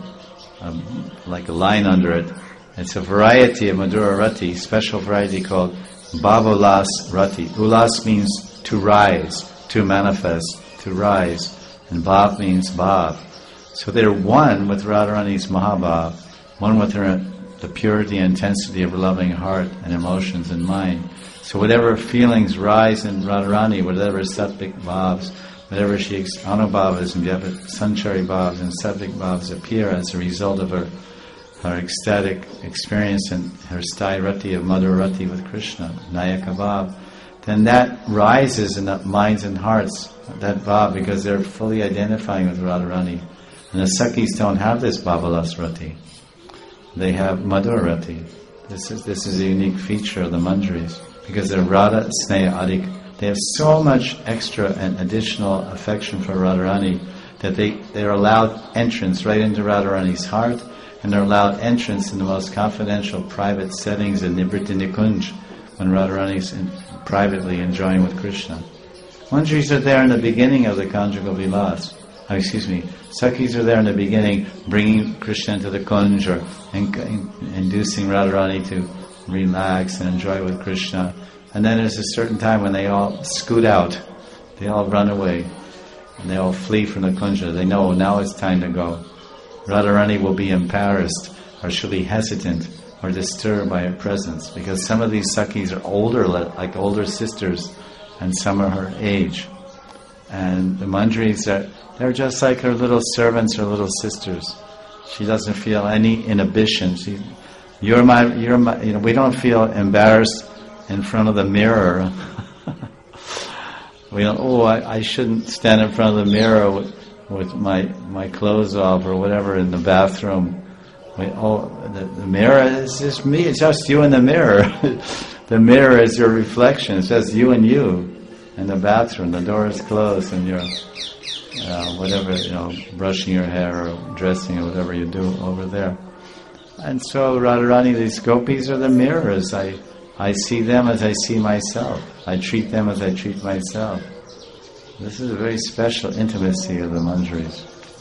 um, like a line under it. It's a variety of Madhura Rati, special variety called Bhavalas Rati. Ulas means to rise, to manifest, to rise. And Bhav means Bhav. So they're one with Radharani's Mahabhav, one with her, the purity and intensity of her loving heart and emotions and mind. So whatever feelings rise in Radharani, whatever sattvic bhavs, whatever she anubhavas and sanchari bhavs and sattvic bhavs appear as a result of her her ecstatic experience and her staya rati of Madhura Rati with Krishna, Nayaka Bhav, then that rises in the minds and hearts, that Bhav, because they're fully identifying with Radharani. And the Sakhis don't have this Bhavalas Rati. They have Madhura Rati. This is this is a unique feature of the manjaris, because they're Radha Sneha Adik. They have so much extra and additional affection for Radharani that they, they're allowed entrance right into Radharani's heart, and they're allowed entrance in the most confidential, private settings in Nibriti Nikunj, when Radharani's in, privately enjoying with Krishna. Manjaris are there in the beginning of the conjugal vilas. Oh, excuse me, Sakhis are there in the beginning, bringing Krishna into the kunj, or in, in, inducing Radharani to relax and enjoy with Krishna. And then there's a certain time when they all scoot out, they all run away, and they all flee from the kunja. They know now it's time to go. Radharani will be embarrassed, or she'll be hesitant, or disturbed by her presence, because some of these Sakhis are older, like older sisters, and some are her age. And the manjaris are, they're just like her little servants or little sisters. She doesn't feel any inhibition. She, you're my, you're my, you know, we don't feel embarrassed in front of the mirror. We don't, oh, I, I shouldn't stand in front of the mirror with, with my, my clothes off or whatever in the bathroom. We, oh, the, the mirror is just me, it's just you in the mirror. The mirror is your reflection, it's just you and you in the bathroom. The door is closed and you're, uh, whatever, you know, brushing your hair or dressing or whatever you do over there. And so Radharani, these gopis are the mirrors. I I see them as I see myself. I treat them as I treat myself. This is a very special intimacy of the manjaris.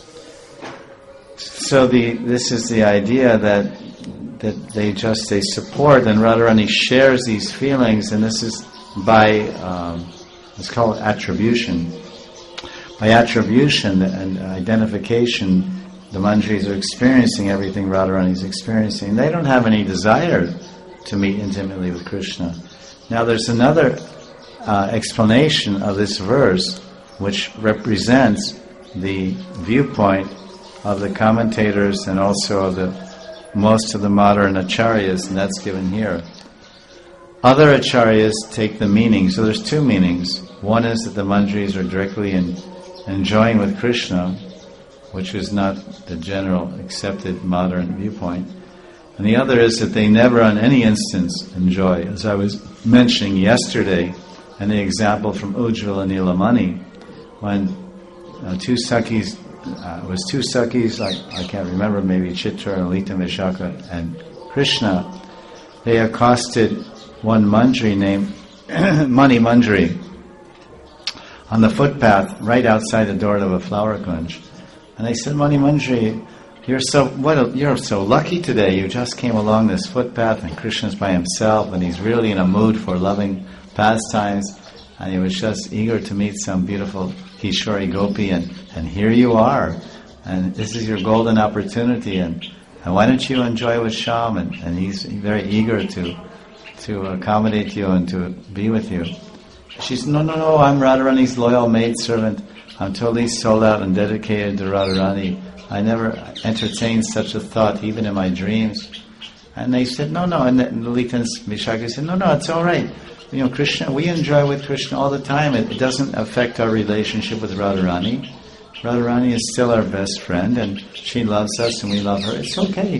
So the this is the idea that that they just they support, and Radharani shares these feelings, and this is by um, it's called attribution. By attribution and identification, the manjaris are experiencing everything Radharani is experiencing. They don't have any desire to meet intimately with Krishna. Now there's another uh, explanation of this verse which represents the viewpoint of the commentators and also of the most of the modern acharyas, and that's given here. Other acharyas take the meaning, so there's two meanings. One is that the manjaris are directly in, enjoying with Krishna, which is not the general accepted modern viewpoint. And the other is that they never on any instance enjoy. As I was mentioning yesterday, and the example from Ujjvala and Nilamani, when uh, two Sakhis, uh, it was two Sakhis, I, I can't remember, maybe Chitra and Lita Vishaka and Krishna, they accosted one manjari named Mani Manjari on the footpath right outside the door of a flower kunj. And they said, Mani Manjari, You're so what? A, you're so lucky today. You just came along this footpath, and Krishna's by himself, and he's really in a mood for loving pastimes, and he was just eager to meet some beautiful Kishori Gopi, and, and here you are, and this is your golden opportunity, and, and why don't you enjoy with Shyam? And, and he's very eager to to accommodate you and to be with you. She said, no, no, no, I'm Radharani's loyal maidservant. I'm totally sold out and dedicated to Radharani. I never entertained such a thought, even in my dreams. And they said, no, no. And Lita and Vishaka said, no, no, it's all right. You know, Krishna, we enjoy with Krishna all the time. It, it doesn't affect our relationship with Radharani. Radharani is still our best friend, and she loves us, and we love her. It's okay.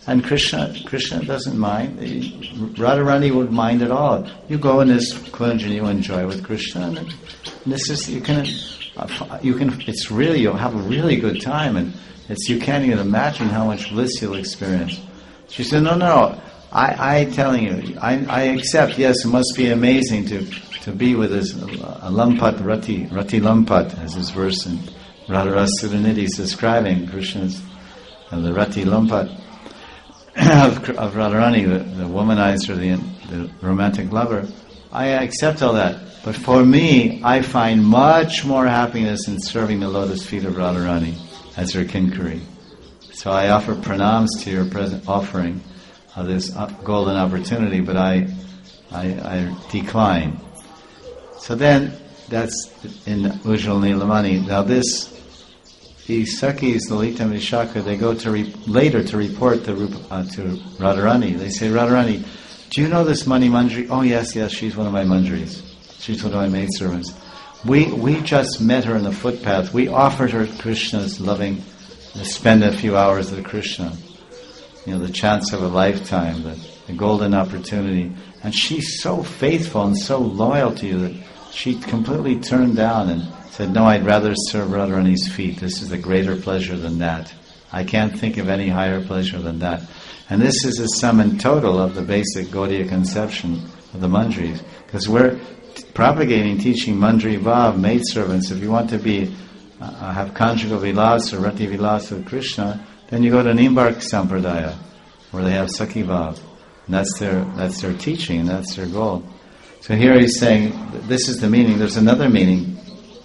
And Krishna Krishna doesn't mind. Radharani would mind at all. You go in this kunj and you enjoy with Krishna, and this is you can you can. It's really you'll have a really good time, and it's you can't even imagine how much bliss you'll experience. She said, "No, no, I, I telling you, I, I accept. Yes, it must be amazing to to be with this uh, Lampat Rati Rati Lampat, as this verse in Radharasa Sudhanidhi is describing Krishna's uh, the Rati Lampat." Of, of Radharani, the, the womanizer, the, the romantic lover, I accept all that. But for me, I find much more happiness in serving the lotus feet of Radharani as her kinkari. So I offer pranams to your present offering of this golden opportunity, but I, I, I decline. So then, that's in Ujjwal Nilamani. Now this. The Sakis, Lalita and Vishaka, they go to re- later to report to, uh, to Radharani. They say, Radharani, do you know this Mani Manjari? Oh yes, yes, she's one of my Manjaris. She's one of my maidservants. We we just met her in the footpath. We offered her Krishna's loving, to spend a few hours with Krishna. You know, the chance of a lifetime, the, the golden opportunity. And she's so faithful and so loyal to you that she completely turned down and said, no, I'd rather serve Radharani's feet. This is a greater pleasure than that. I can't think of any higher pleasure than that. And this is the sum and total of the basic Gaudiya conception of the Manjaris. Because we're t- propagating, teaching Manjari Bhav, maidservants. If you want to be, uh, have conjugal vilasa or rati vilasa with Krishna, then you go to Nimbark Sampradaya, where they have Sakhi Bhav. And that's their, that's their teaching, and that's their goal. So here he's saying, this is the meaning. There's another meaning.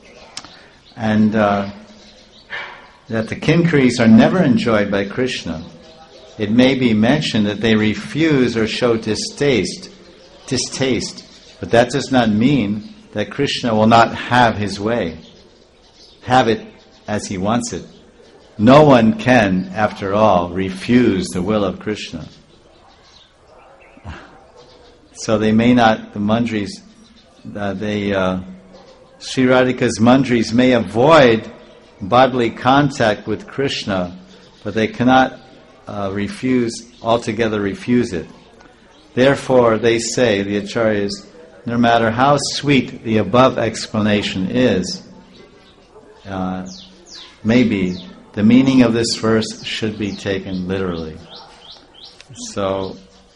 And uh, that the kinkaris are never enjoyed by Krishna. It may be mentioned that they refuse or show distaste, distaste, but that does not mean that Krishna will not have his way, have it as he wants it. No one can, after all, refuse the will of Krishna. So they may not, the Manjaris, uh, they... Uh, Sri Radhika's Manjaris may avoid bodily contact with Krishna, but they cannot uh, refuse, altogether refuse it. Therefore, they say, the Acharyas, no matter how sweet the above explanation is, uh, maybe the meaning of this verse should be taken literally. So,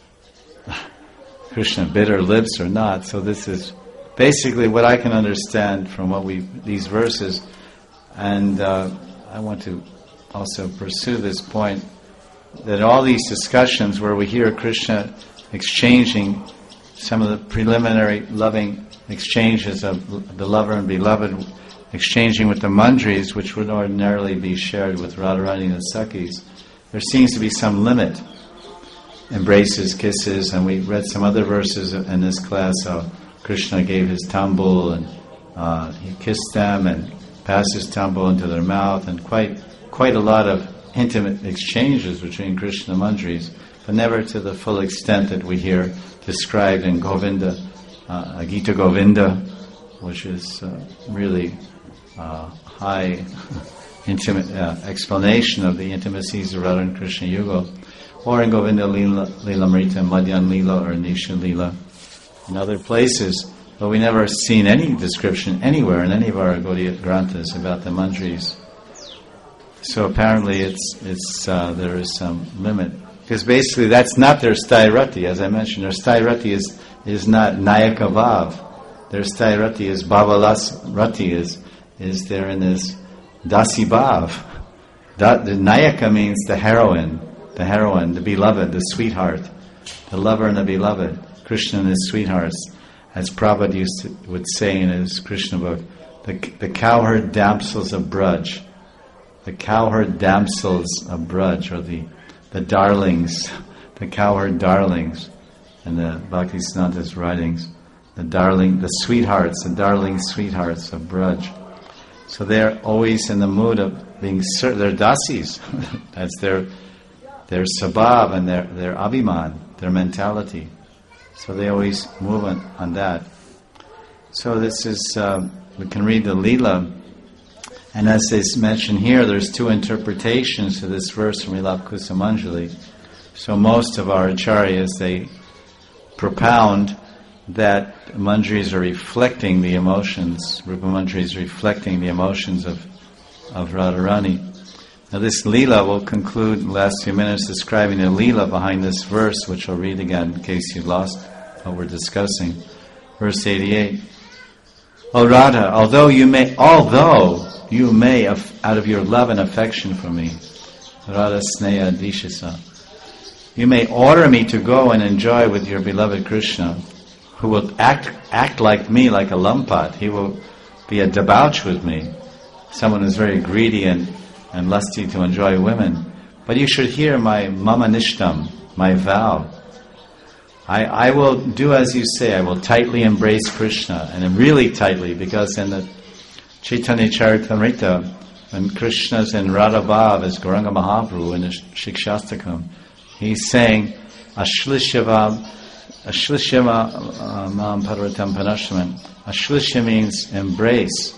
Krishna bitter lips or not, so this is basically what I can understand from what we these verses, and uh, I want to also pursue this point that all these discussions where we hear Krishna exchanging some of the preliminary loving exchanges of the lover and beloved, exchanging with the Manjaris, which would ordinarily be shared with Radharani and the Sakhis, there seems to be some limit. Embraces, kisses, and we read some other verses in this class how Krishna gave his tambul and uh, he kissed them and passed his tambul into their mouth, and quite quite a lot of intimate exchanges between Krishna and Manjaris, but never to the full extent that we hear described in Govinda, uh, Gita Govinda, which is uh, really uh, high intimate uh, explanation of the intimacies of Radha and Krishna Yugal, or in Govinda Lila, Lilamrita, Madhyan Lila, or Nisha Lila, in other places, but we never seen any description anywhere in any of our Gaudiya Granthas about the Manjaris. So apparently it's it's uh, there is some limit. Because basically that's not their Stairati, as I mentioned. Their Stairati is, is not Nayaka Vav. Their Stairati is Bhavalas Rati, is, is there in this Dasi Bhav. Da, the Nayaka means the heroine, the heroine, the beloved, the sweetheart, the lover and the beloved. Krishna and his sweethearts, as Prabhupada used to, would say in his Krishna book, the, the cowherd damsels of Braj, the cowherd damsels of Braj, or the, the darlings, the cowherd darlings, in the Bhaktisiddhanta's writings, the darling, the sweethearts, the darling sweethearts of Braj. So they're always in the mood of being, ser- they're dasis, that's their their sabhav and their, their abhiman, their mentality. So they always move on, on that. So this is, uh, we can read the Leela, and as is mentioned here, there's two interpretations to this verse from Ilapa Kusumanjali. So most of our acharyas, they propound that manjaris are reflecting the emotions, Rupa Manjari is reflecting the emotions of, of Radharani. Now this Leela, will conclude in the last few minutes describing the Leela behind this verse, which I'll read again in case you lost what we're discussing. Verse eighty-eight. O Radha, although you may, although you may, out of your love and affection for me, Radha Sneha Dishasa, you may order me to go and enjoy with your beloved Krishna, who will act act like me, like a lampat. He will be a debauch with me, someone who's very greedy and, and lusty to enjoy women. But you should hear my mama nishtam, my vow. I, I will do as you say. I will tightly embrace Krishna, and really tightly, because in the Chaitanya Charitamrita, when Krishna's in Radha Bhav as Gauranga Mahaprabhu in the Shikshastakam, he's saying, Ashlishyava, Ashlishyava Mam Parvatam Panashtaman. Ashlishya means embrace.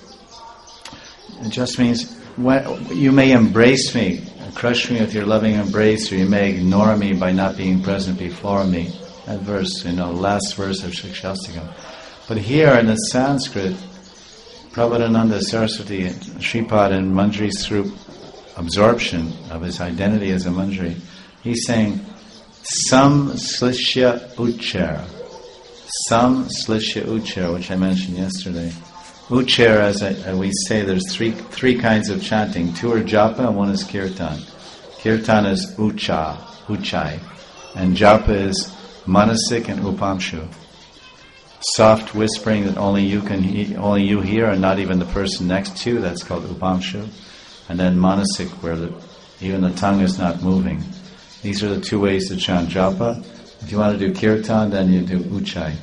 It just means, when, you may embrace me, crush me with your loving embrace, or you may ignore me by not being present before me. That verse, you know, last verse of Shikshastakam. But here in the Sanskrit, Prabhupada Saraswati, Shripad and Manjari through absorption of his identity as a Manjari, he's saying, Sam Slishya Uchar. Sam Slishya Uchar, which I mentioned yesterday. Uchar, as, I, as we say, there's three three kinds of chanting. Two are japa and one is kirtan. Kirtan is ucha, uchai. And japa is manasik and upamshu. Soft whispering that only you can he- only you hear and not even the person next to you, that's called upamshu. And then manasik, where the, even the tongue is not moving. These are the two ways to chant japa. If you want to do kirtan, then you do uchai.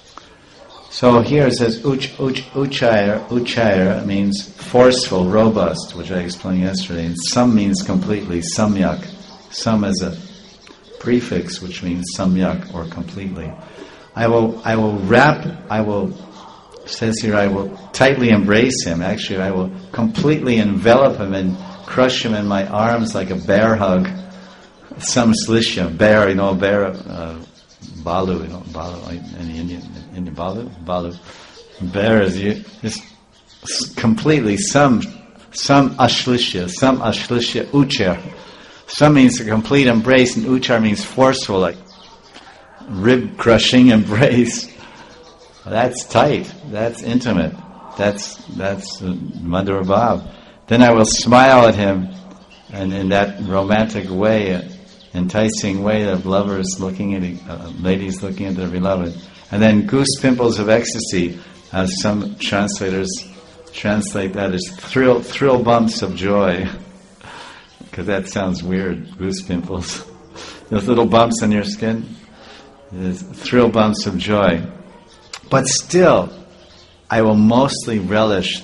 So here it says uch, uch, uchayar, uchayar means forceful, robust, which I explained yesterday. And sam means completely, samyak. Sam is a prefix, which means samyak, or completely. I will, I will wrap, I will, says here, I will tightly embrace him. Actually, I will completely envelop him and crush him in my arms like a bear hug. Some slishya, bear, you know, bear, uh, balu, you know, balu, in the Indian, Indian balu, balu. Bear is you, just completely, some, some ashlishya, some ashlishya uchar. Some means a complete embrace, and uchar means forceful, like rib-crushing embrace. That's tight. That's intimate. That's that's uh, Madhura Bhav. Then I will smile at him, and in that romantic way, uh, enticing way of lovers looking at e- uh, ladies looking at their beloved, and then goose pimples of ecstasy, as some translators translate that as thrill thrill bumps of joy. Because that sounds weird, goose pimples. Those little bumps on your skin, there's thrill bumps of joy. But still, I will mostly relish.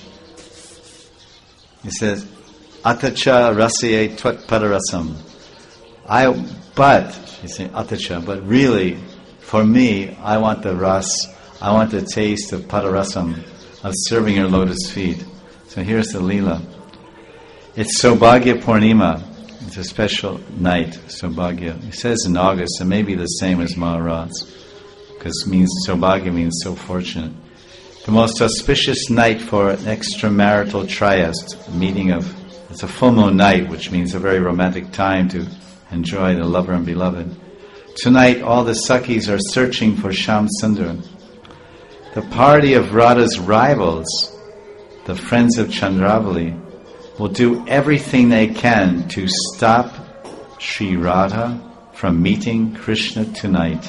He says, Atacha rasye tvat padarasam. I, but, he's saying Atacha, but really, for me, I want the ras, I want the taste of padarasam, of serving your lotus feet. So here's the Leela. It's Saubhagya Purnima. It's a special night, Saubhagya. He says in August, it may be the same as Maharats, because means Saubhagya means so fortunate. The most auspicious night for an extramarital triast, a meeting of, it's a full moon night, which means a very romantic time to enjoy the lover and beloved. Tonight, all the Sakhis are searching for Shyam Sundar. The party of Radha's rivals, the friends of Chandravali, will do everything they can to stop Sri Radha from meeting Krishna tonight.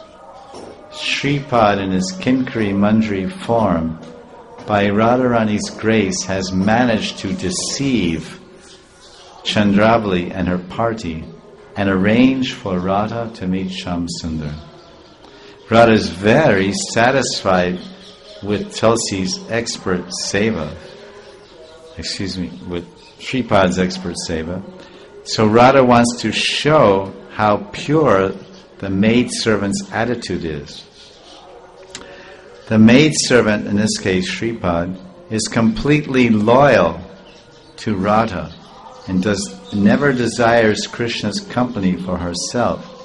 Shripad in his Kinkari Manjari form, by Radharani's grace, has managed to deceive Chandravali and her party and arrange for Radha to meet Shyam Sundar. Radha is very satisfied with Tulsi's expert seva. Excuse me, with Shripad's expert seva. So Radha wants to show how pure the maidservant's attitude is. The maidservant, in this case Shripad, is completely loyal to Radha and does never desires Krishna's company for herself.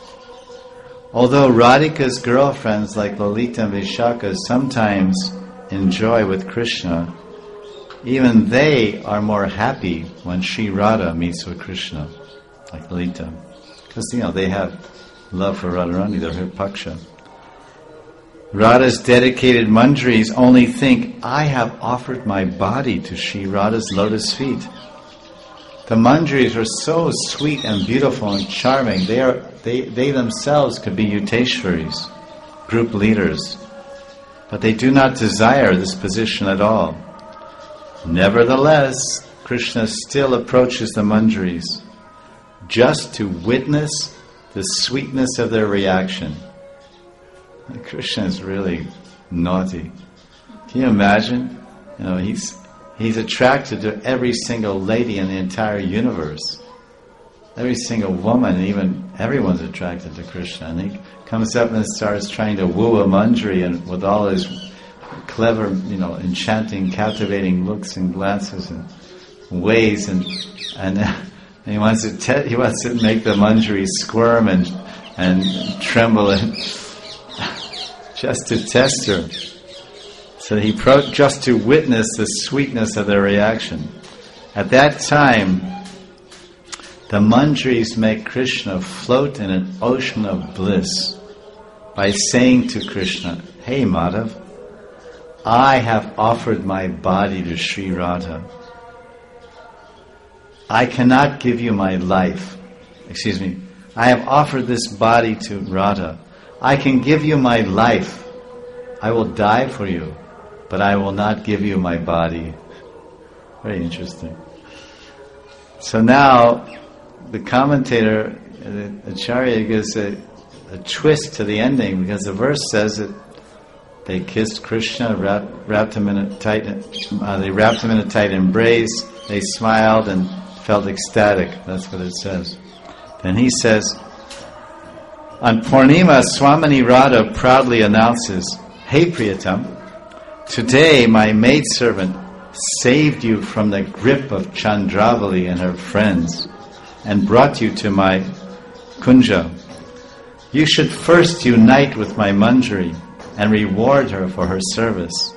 Although Radhika's girlfriends like Lalita and Vishaka sometimes enjoy with Krishna, even they are more happy when Sri Radha meets with Krishna, like Lalita. Because, you know, they have love for Radharani, they're her paksha. Radha's dedicated manjaris only think, I have offered my body to Sri Radha's lotus feet. The manjaris are so sweet and beautiful and charming. They are they, they themselves could be Yuteshwaris, group leaders. But they do not desire this position at all. Nevertheless, Krishna still approaches the manjaris just to witness the sweetness of their reaction. Krishna is really naughty. Can you imagine? You know, he's he's attracted to every single lady in the entire universe. Every single woman, and even everyone's attracted to Krishna. And he comes up and starts trying to woo a manjari, and with all his clever, you know, enchanting, captivating looks and glances and ways, and and, and he wants to te- he wants to make the manjari squirm and and tremble and just to test her. So he pro- just to witness the sweetness of their reaction. At that time, the manjaris make Krishna float in an ocean of bliss by saying to Krishna, Hey Madhav, I have offered my body to Sri Radha. I cannot give you my life. Excuse me. I have offered this body to Radha. I can give you my life. I will die for you, but I will not give you my body. Very interesting. So now, the commentator, the Acharya, gives a, a twist to the ending, because the verse says that they kissed Krishna, wrapped, wrapped him in a tight, uh, they wrapped him in a tight embrace. They smiled and felt ecstatic. That's what it says. Then he says, on Purnima, Swamini Radha proudly announces, Hey Priyatam, today my maidservant saved you from the grip of Chandravali and her friends and brought you to my kunja. You should first unite with my manjari and reward her for her service.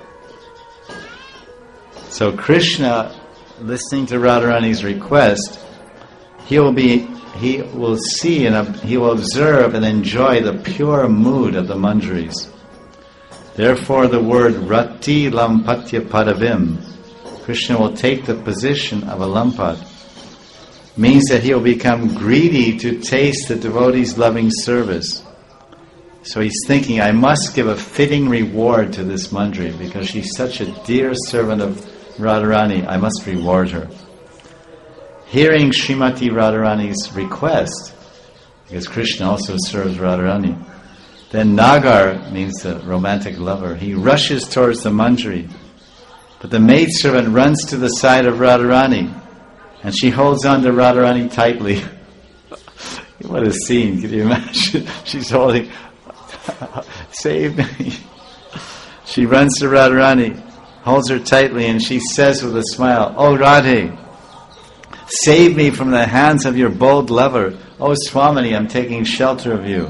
So Krishna, listening to Radharani's request, he will be he will see and he will observe and enjoy the pure mood of the manjaris. Therefore the word Rati Lampatya Padavim, Krishna will take the position of a lampat, means that he will become greedy to taste the devotee's loving service. So he's thinking, I must give a fitting reward to this manjari because she's such a dear servant of Radharani, I must reward her. Hearing Srimati Radharani's request, because Krishna also serves Radharani, then Nagar means the romantic lover. He rushes towards the manjari, but the maidservant runs to the side of Radharani, and she holds on to Radharani tightly. What a scene! Can you imagine? She's holding, save me. She runs to Radharani, holds her tightly, and she says with a smile, Oh Radhe, save me from the hands of your bold lover. Oh Swamini, I'm taking shelter of you.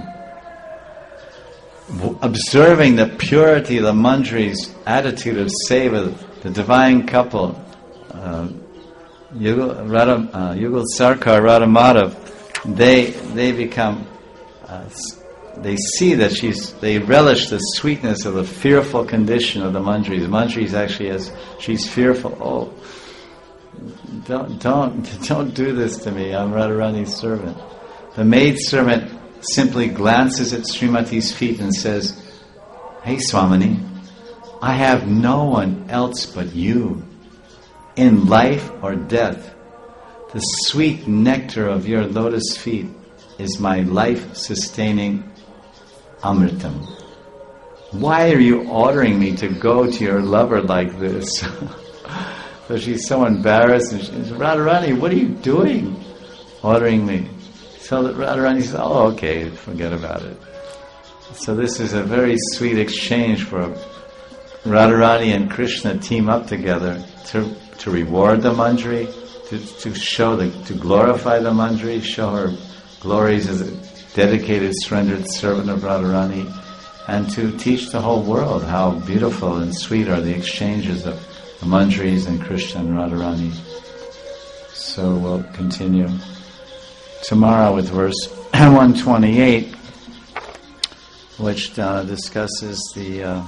Observing the purity of the manjari's attitude of seva, the divine couple, uh, Yugal, Radha, uh, Yugal Sarkar, Radha Madhav, they they become, uh, they see that she's, they relish the sweetness of the fearful condition of the manjari. The manjari is actually as she's fearful. Oh, don't don't don't do this to me. I'm Radharani's servant. The maid servant simply glances at Srimati's feet and says, Hey Swamini, I have no one else but you. In life or death, the sweet nectar of your lotus feet is my life-sustaining amritam. Why are you ordering me to go to your lover like this? So she's so embarrassed, and she says, Radharani, what are you doing? Ordering me. So that Radharani says, oh, okay, forget about it. So this is a very sweet exchange where Radharani and Krishna team up together to to reward the manjari, to, to show the, to glorify the manjari, show her glories as a, dedicated, surrendered servant of Radharani, and to teach the whole world how beautiful and sweet are the exchanges of the Manjaris and Krishna and Radharani. So we'll continue tomorrow with verse one twenty-eight, which uh, discusses the uh,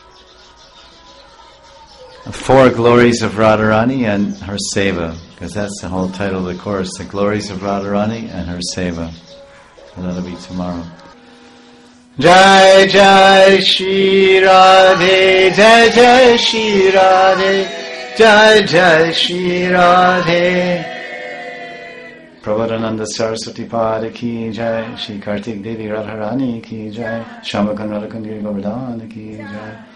four glories of Radharani and her seva, because that's the whole title of the course, the glories of Radharani and her seva. And that'll be tomorrow. Jai Jai Shri Radhe, Jai Jai Shri Radhe, Jai Jai Shri Radhe. Prabodhananda Saraswati Pada ki Jai, Shri Kartik Devi Radharani ki Jai, Shyamakant Radhakund Giri Govardhana ki Jai.